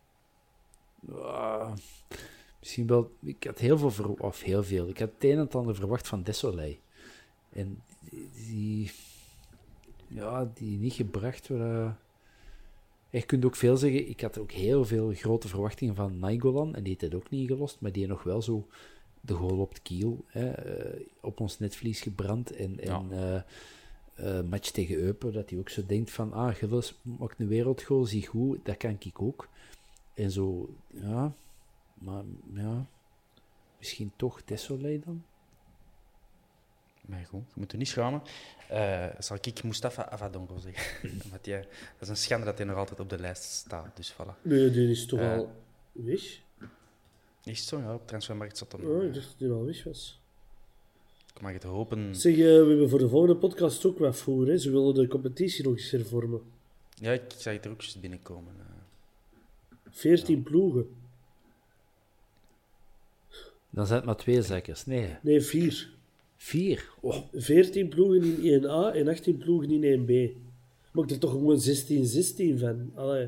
Uh, misschien wel... Ik had heel veel... Ver, of heel veel. Ik had het een en het ander verwacht van Desolé. En die... Ja, die niet gebracht worden... Je kunt ook veel zeggen, ik had ook heel veel grote verwachtingen van Nainggolan, en die heeft het ook niet gelost, maar die heeft nog wel zo de goal op het kiel, hè, op ons netvlies gebrand, en, en ja. uh, uh, match tegen Eupen, dat hij ook zo denkt van, ah, Gilles maakt een wereldgoal, zie goed, dat kan ik ook. En zo, ja, maar ja, misschien toch Desolé dan? Maar goed, je moet je niet schamen. Uh, zal ik Mustafa Avadongo zeggen. Want die, dat is een schande dat hij nog altijd op de lijst staat. Dus voilà. Nee, die is toch uh, al Weg? Is het zo? Ja, op transfermarkt zat hem. Oh, ik dacht dat hij al weg was. Ik mag het hopen. Zeg, uh, we hebben voor de volgende podcast ook wat voor. Hè? Ze willen de competitie nog eens hervormen. Ja, ik zag het er ook eens binnenkomen. Veertien ja. ploegen. Dan zijn het maar twee zekkers. Nee. Nee, vier. Vier? Oh. Veertien ploegen in één A en achttien ploegen in één B. Maak er toch gewoon zestien zestien van. Allee.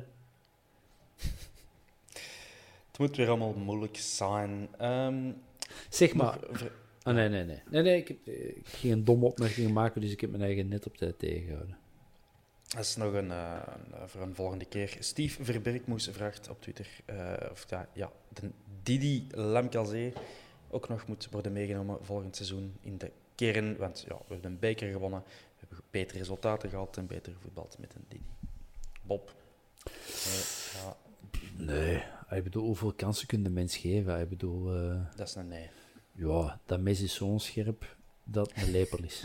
Het moet weer allemaal moeilijk zijn. Um, zeg maar... Nog... Oh, nee, nee, nee. nee, nee ik, heb, ik ging een domme opmerking maken, dus ik heb mijn eigen net op tijd tegengehouden. Dat is nog een, uh, een, voor een volgende keer. Steve Verberkmoes vraagt op Twitter uh, of ja, ja, de Didi Lamkelzee ook nog moet worden meegenomen volgend seizoen in de kern. Want ja, we hebben een beker gewonnen, we hebben betere resultaten gehad en beter gevoetbald met een Didi. Bob? Nee, ja. nee, ik bedoel, hoeveel kansen kun je de mens geven? Ik bedoel... Uh... Dat is een nee. Ja, dat mes is zo scherp dat het een lepel is.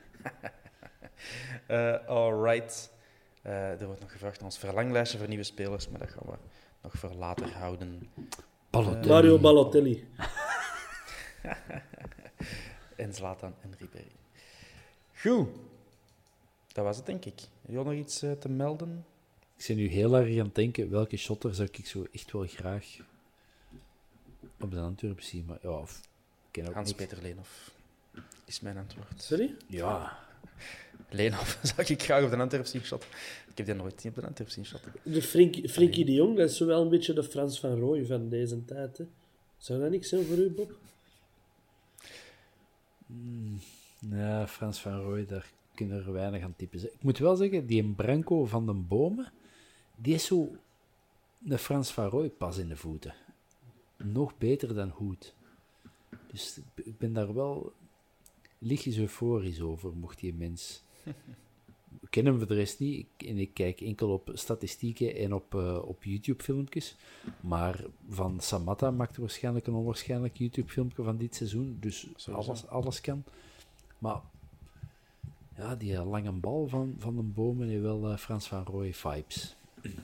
uh, Alright. Uh, er wordt nog gevraagd naar ons verlanglijstje voor nieuwe spelers, maar dat gaan we nog voor later houden. Balotelli. Uh, Mario Balotelli. en Zlatan en Ribéry. Goed. Dat was het, denk ik. Heb je nog iets uh, te melden? Ik ben nu heel erg aan het denken, welke shotter zou ik zo echt wel graag op de Antwerpen zien, maar ja... Of... Hans-Peter Leenhoff is mijn antwoord. Sorry? Ja. Leenhoff zou ik graag op de Antwerp zien shotten. Ik heb die nooit niet op de Antwerp zien shotten. De Frenkie, Frenkie de Jong, dat is zo wel een beetje de Frans van Rooij van deze tijd. Hè. Zou dat niks zijn voor u, Bob? Mm, ja, Frans van Rooij, daar kunnen er weinig aan typen. Ik moet wel zeggen, die Branco van den Bomen, die is zo de Frans van Rooij pas in de voeten. Nog beter dan Hoed. Dus ik ben daar wel lichtjes euforisch over, mocht die mens... Ik ken hem voor de rest niet, ik, en ik kijk enkel op statistieken en op, uh, op YouTube-filmpjes. Maar van Samatta maakte waarschijnlijk een onwaarschijnlijk YouTube-filmpje van dit seizoen, dus alles, alles kan. Maar ja, die lange bal van, van de Bomen heeft wel uh, Frans van Rooij vibes.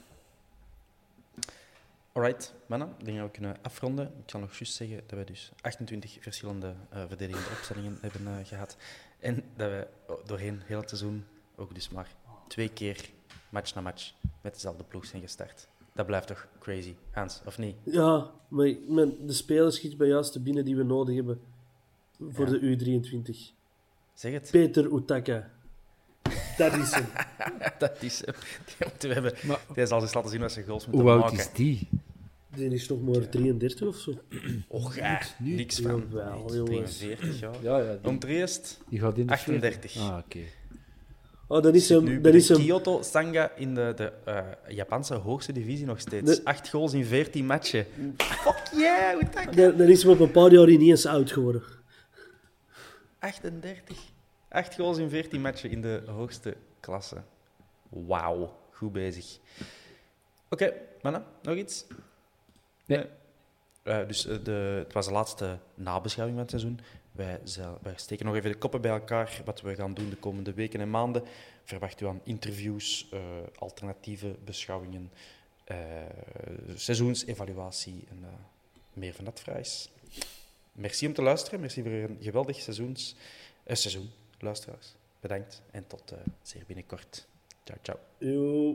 Alright, mannen, ik denk dat we kunnen afronden. Ik zal nog juist zeggen dat we dus achtentwintig verschillende uh, verdedigende opstellingen hebben uh, gehad. En dat we doorheen heel het seizoen ook dus maar twee keer match na match met dezelfde ploeg zijn gestart. Dat blijft toch crazy, Hans, of niet? Ja, maar ik, man, de speler schiet bij juist de binnen die we nodig hebben voor ja. de U drieëntwintig. Zeg het. Peter Utaka. Dat is hem. dat is hem. Die moeten we hebben. Maar, die zal eens laten zien wat zijn goals moeten hoe maken. Hoe oud is die? Die is nog maar drieëndertig of zo. Och, ja, niks van. Jawel, drieënveertig, ja. ja, ja die... Om het eerst die gaat in de achtendertig. Ah, oké. Okay. Oh, dat is hem. Nu dat bij is de hem. Kyoto Sanga in de, de uh, Japanse hoogste divisie nog steeds. De... Acht goals in veertien matchen. Fuck yeah, hoe dat Dan, dan is hem op een paar jaar ineens oud geworden. achtendertig. Acht goals in veertien matchen in de hoogste klasse. Wauw, goed bezig. Oké, okay, mannen, nog iets? Nee. Uh, dus uh, de, het was de laatste nabeschouwing van het seizoen. Wij, zel, wij steken nog even de koppen bij elkaar. Wat we gaan doen de komende weken en maanden. Verwacht u aan interviews, uh, alternatieve beschouwingen, uh, seizoensevaluatie en uh, meer van dat fraais. Merci om te luisteren. Merci voor een geweldig seizoens, uh, seizoen, luisteraars. Bedankt en tot uh, zeer binnenkort. Ciao, ciao. Yo.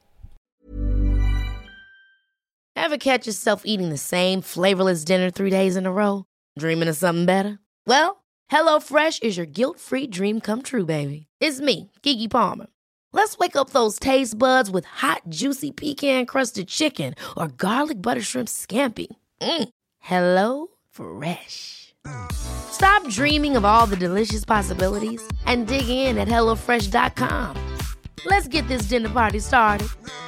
Ever catch yourself eating the same flavorless dinner three days in a row? Dreaming of something better? Well, HelloFresh is your guilt-free dream come true, baby. It's me, Keke Palmer. Let's wake up those taste buds with hot, juicy pecan-crusted chicken or garlic butter shrimp scampi. Mm. Hello Fresh. Stop dreaming of all the delicious possibilities and dig in at hello fresh dot com. Let's get this dinner party started.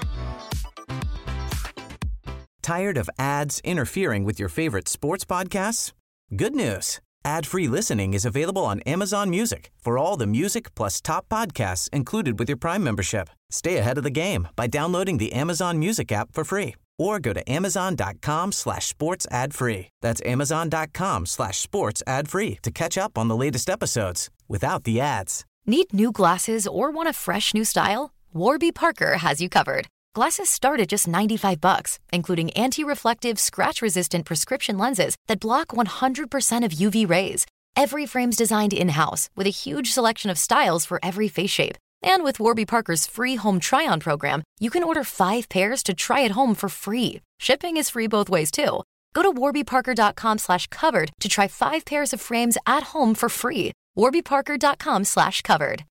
Tired of ads interfering with your favorite sports podcasts? Good news. Ad-free listening is available on Amazon Music for all the music plus top podcasts included with your Prime membership. Stay ahead of the game by downloading the Amazon Music app for free or go to amazon.com slash sports ad free. That's amazon.com slash sports ad free to catch up on the latest episodes without the ads. Need new glasses or want a fresh new style? Warby Parker has you covered. Glasses start at just ninety-five bucks, including anti-reflective, scratch-resistant prescription lenses that block one hundred percent of U V rays. Every frame's designed in-house with a huge selection of styles for every face shape. And with Warby Parker's free home try-on program, you can order five pairs to try at home for free. Shipping is free both ways, too. Go to warbyparker.com slash covered to try five pairs of frames at home for free. warbyparker.com slash covered.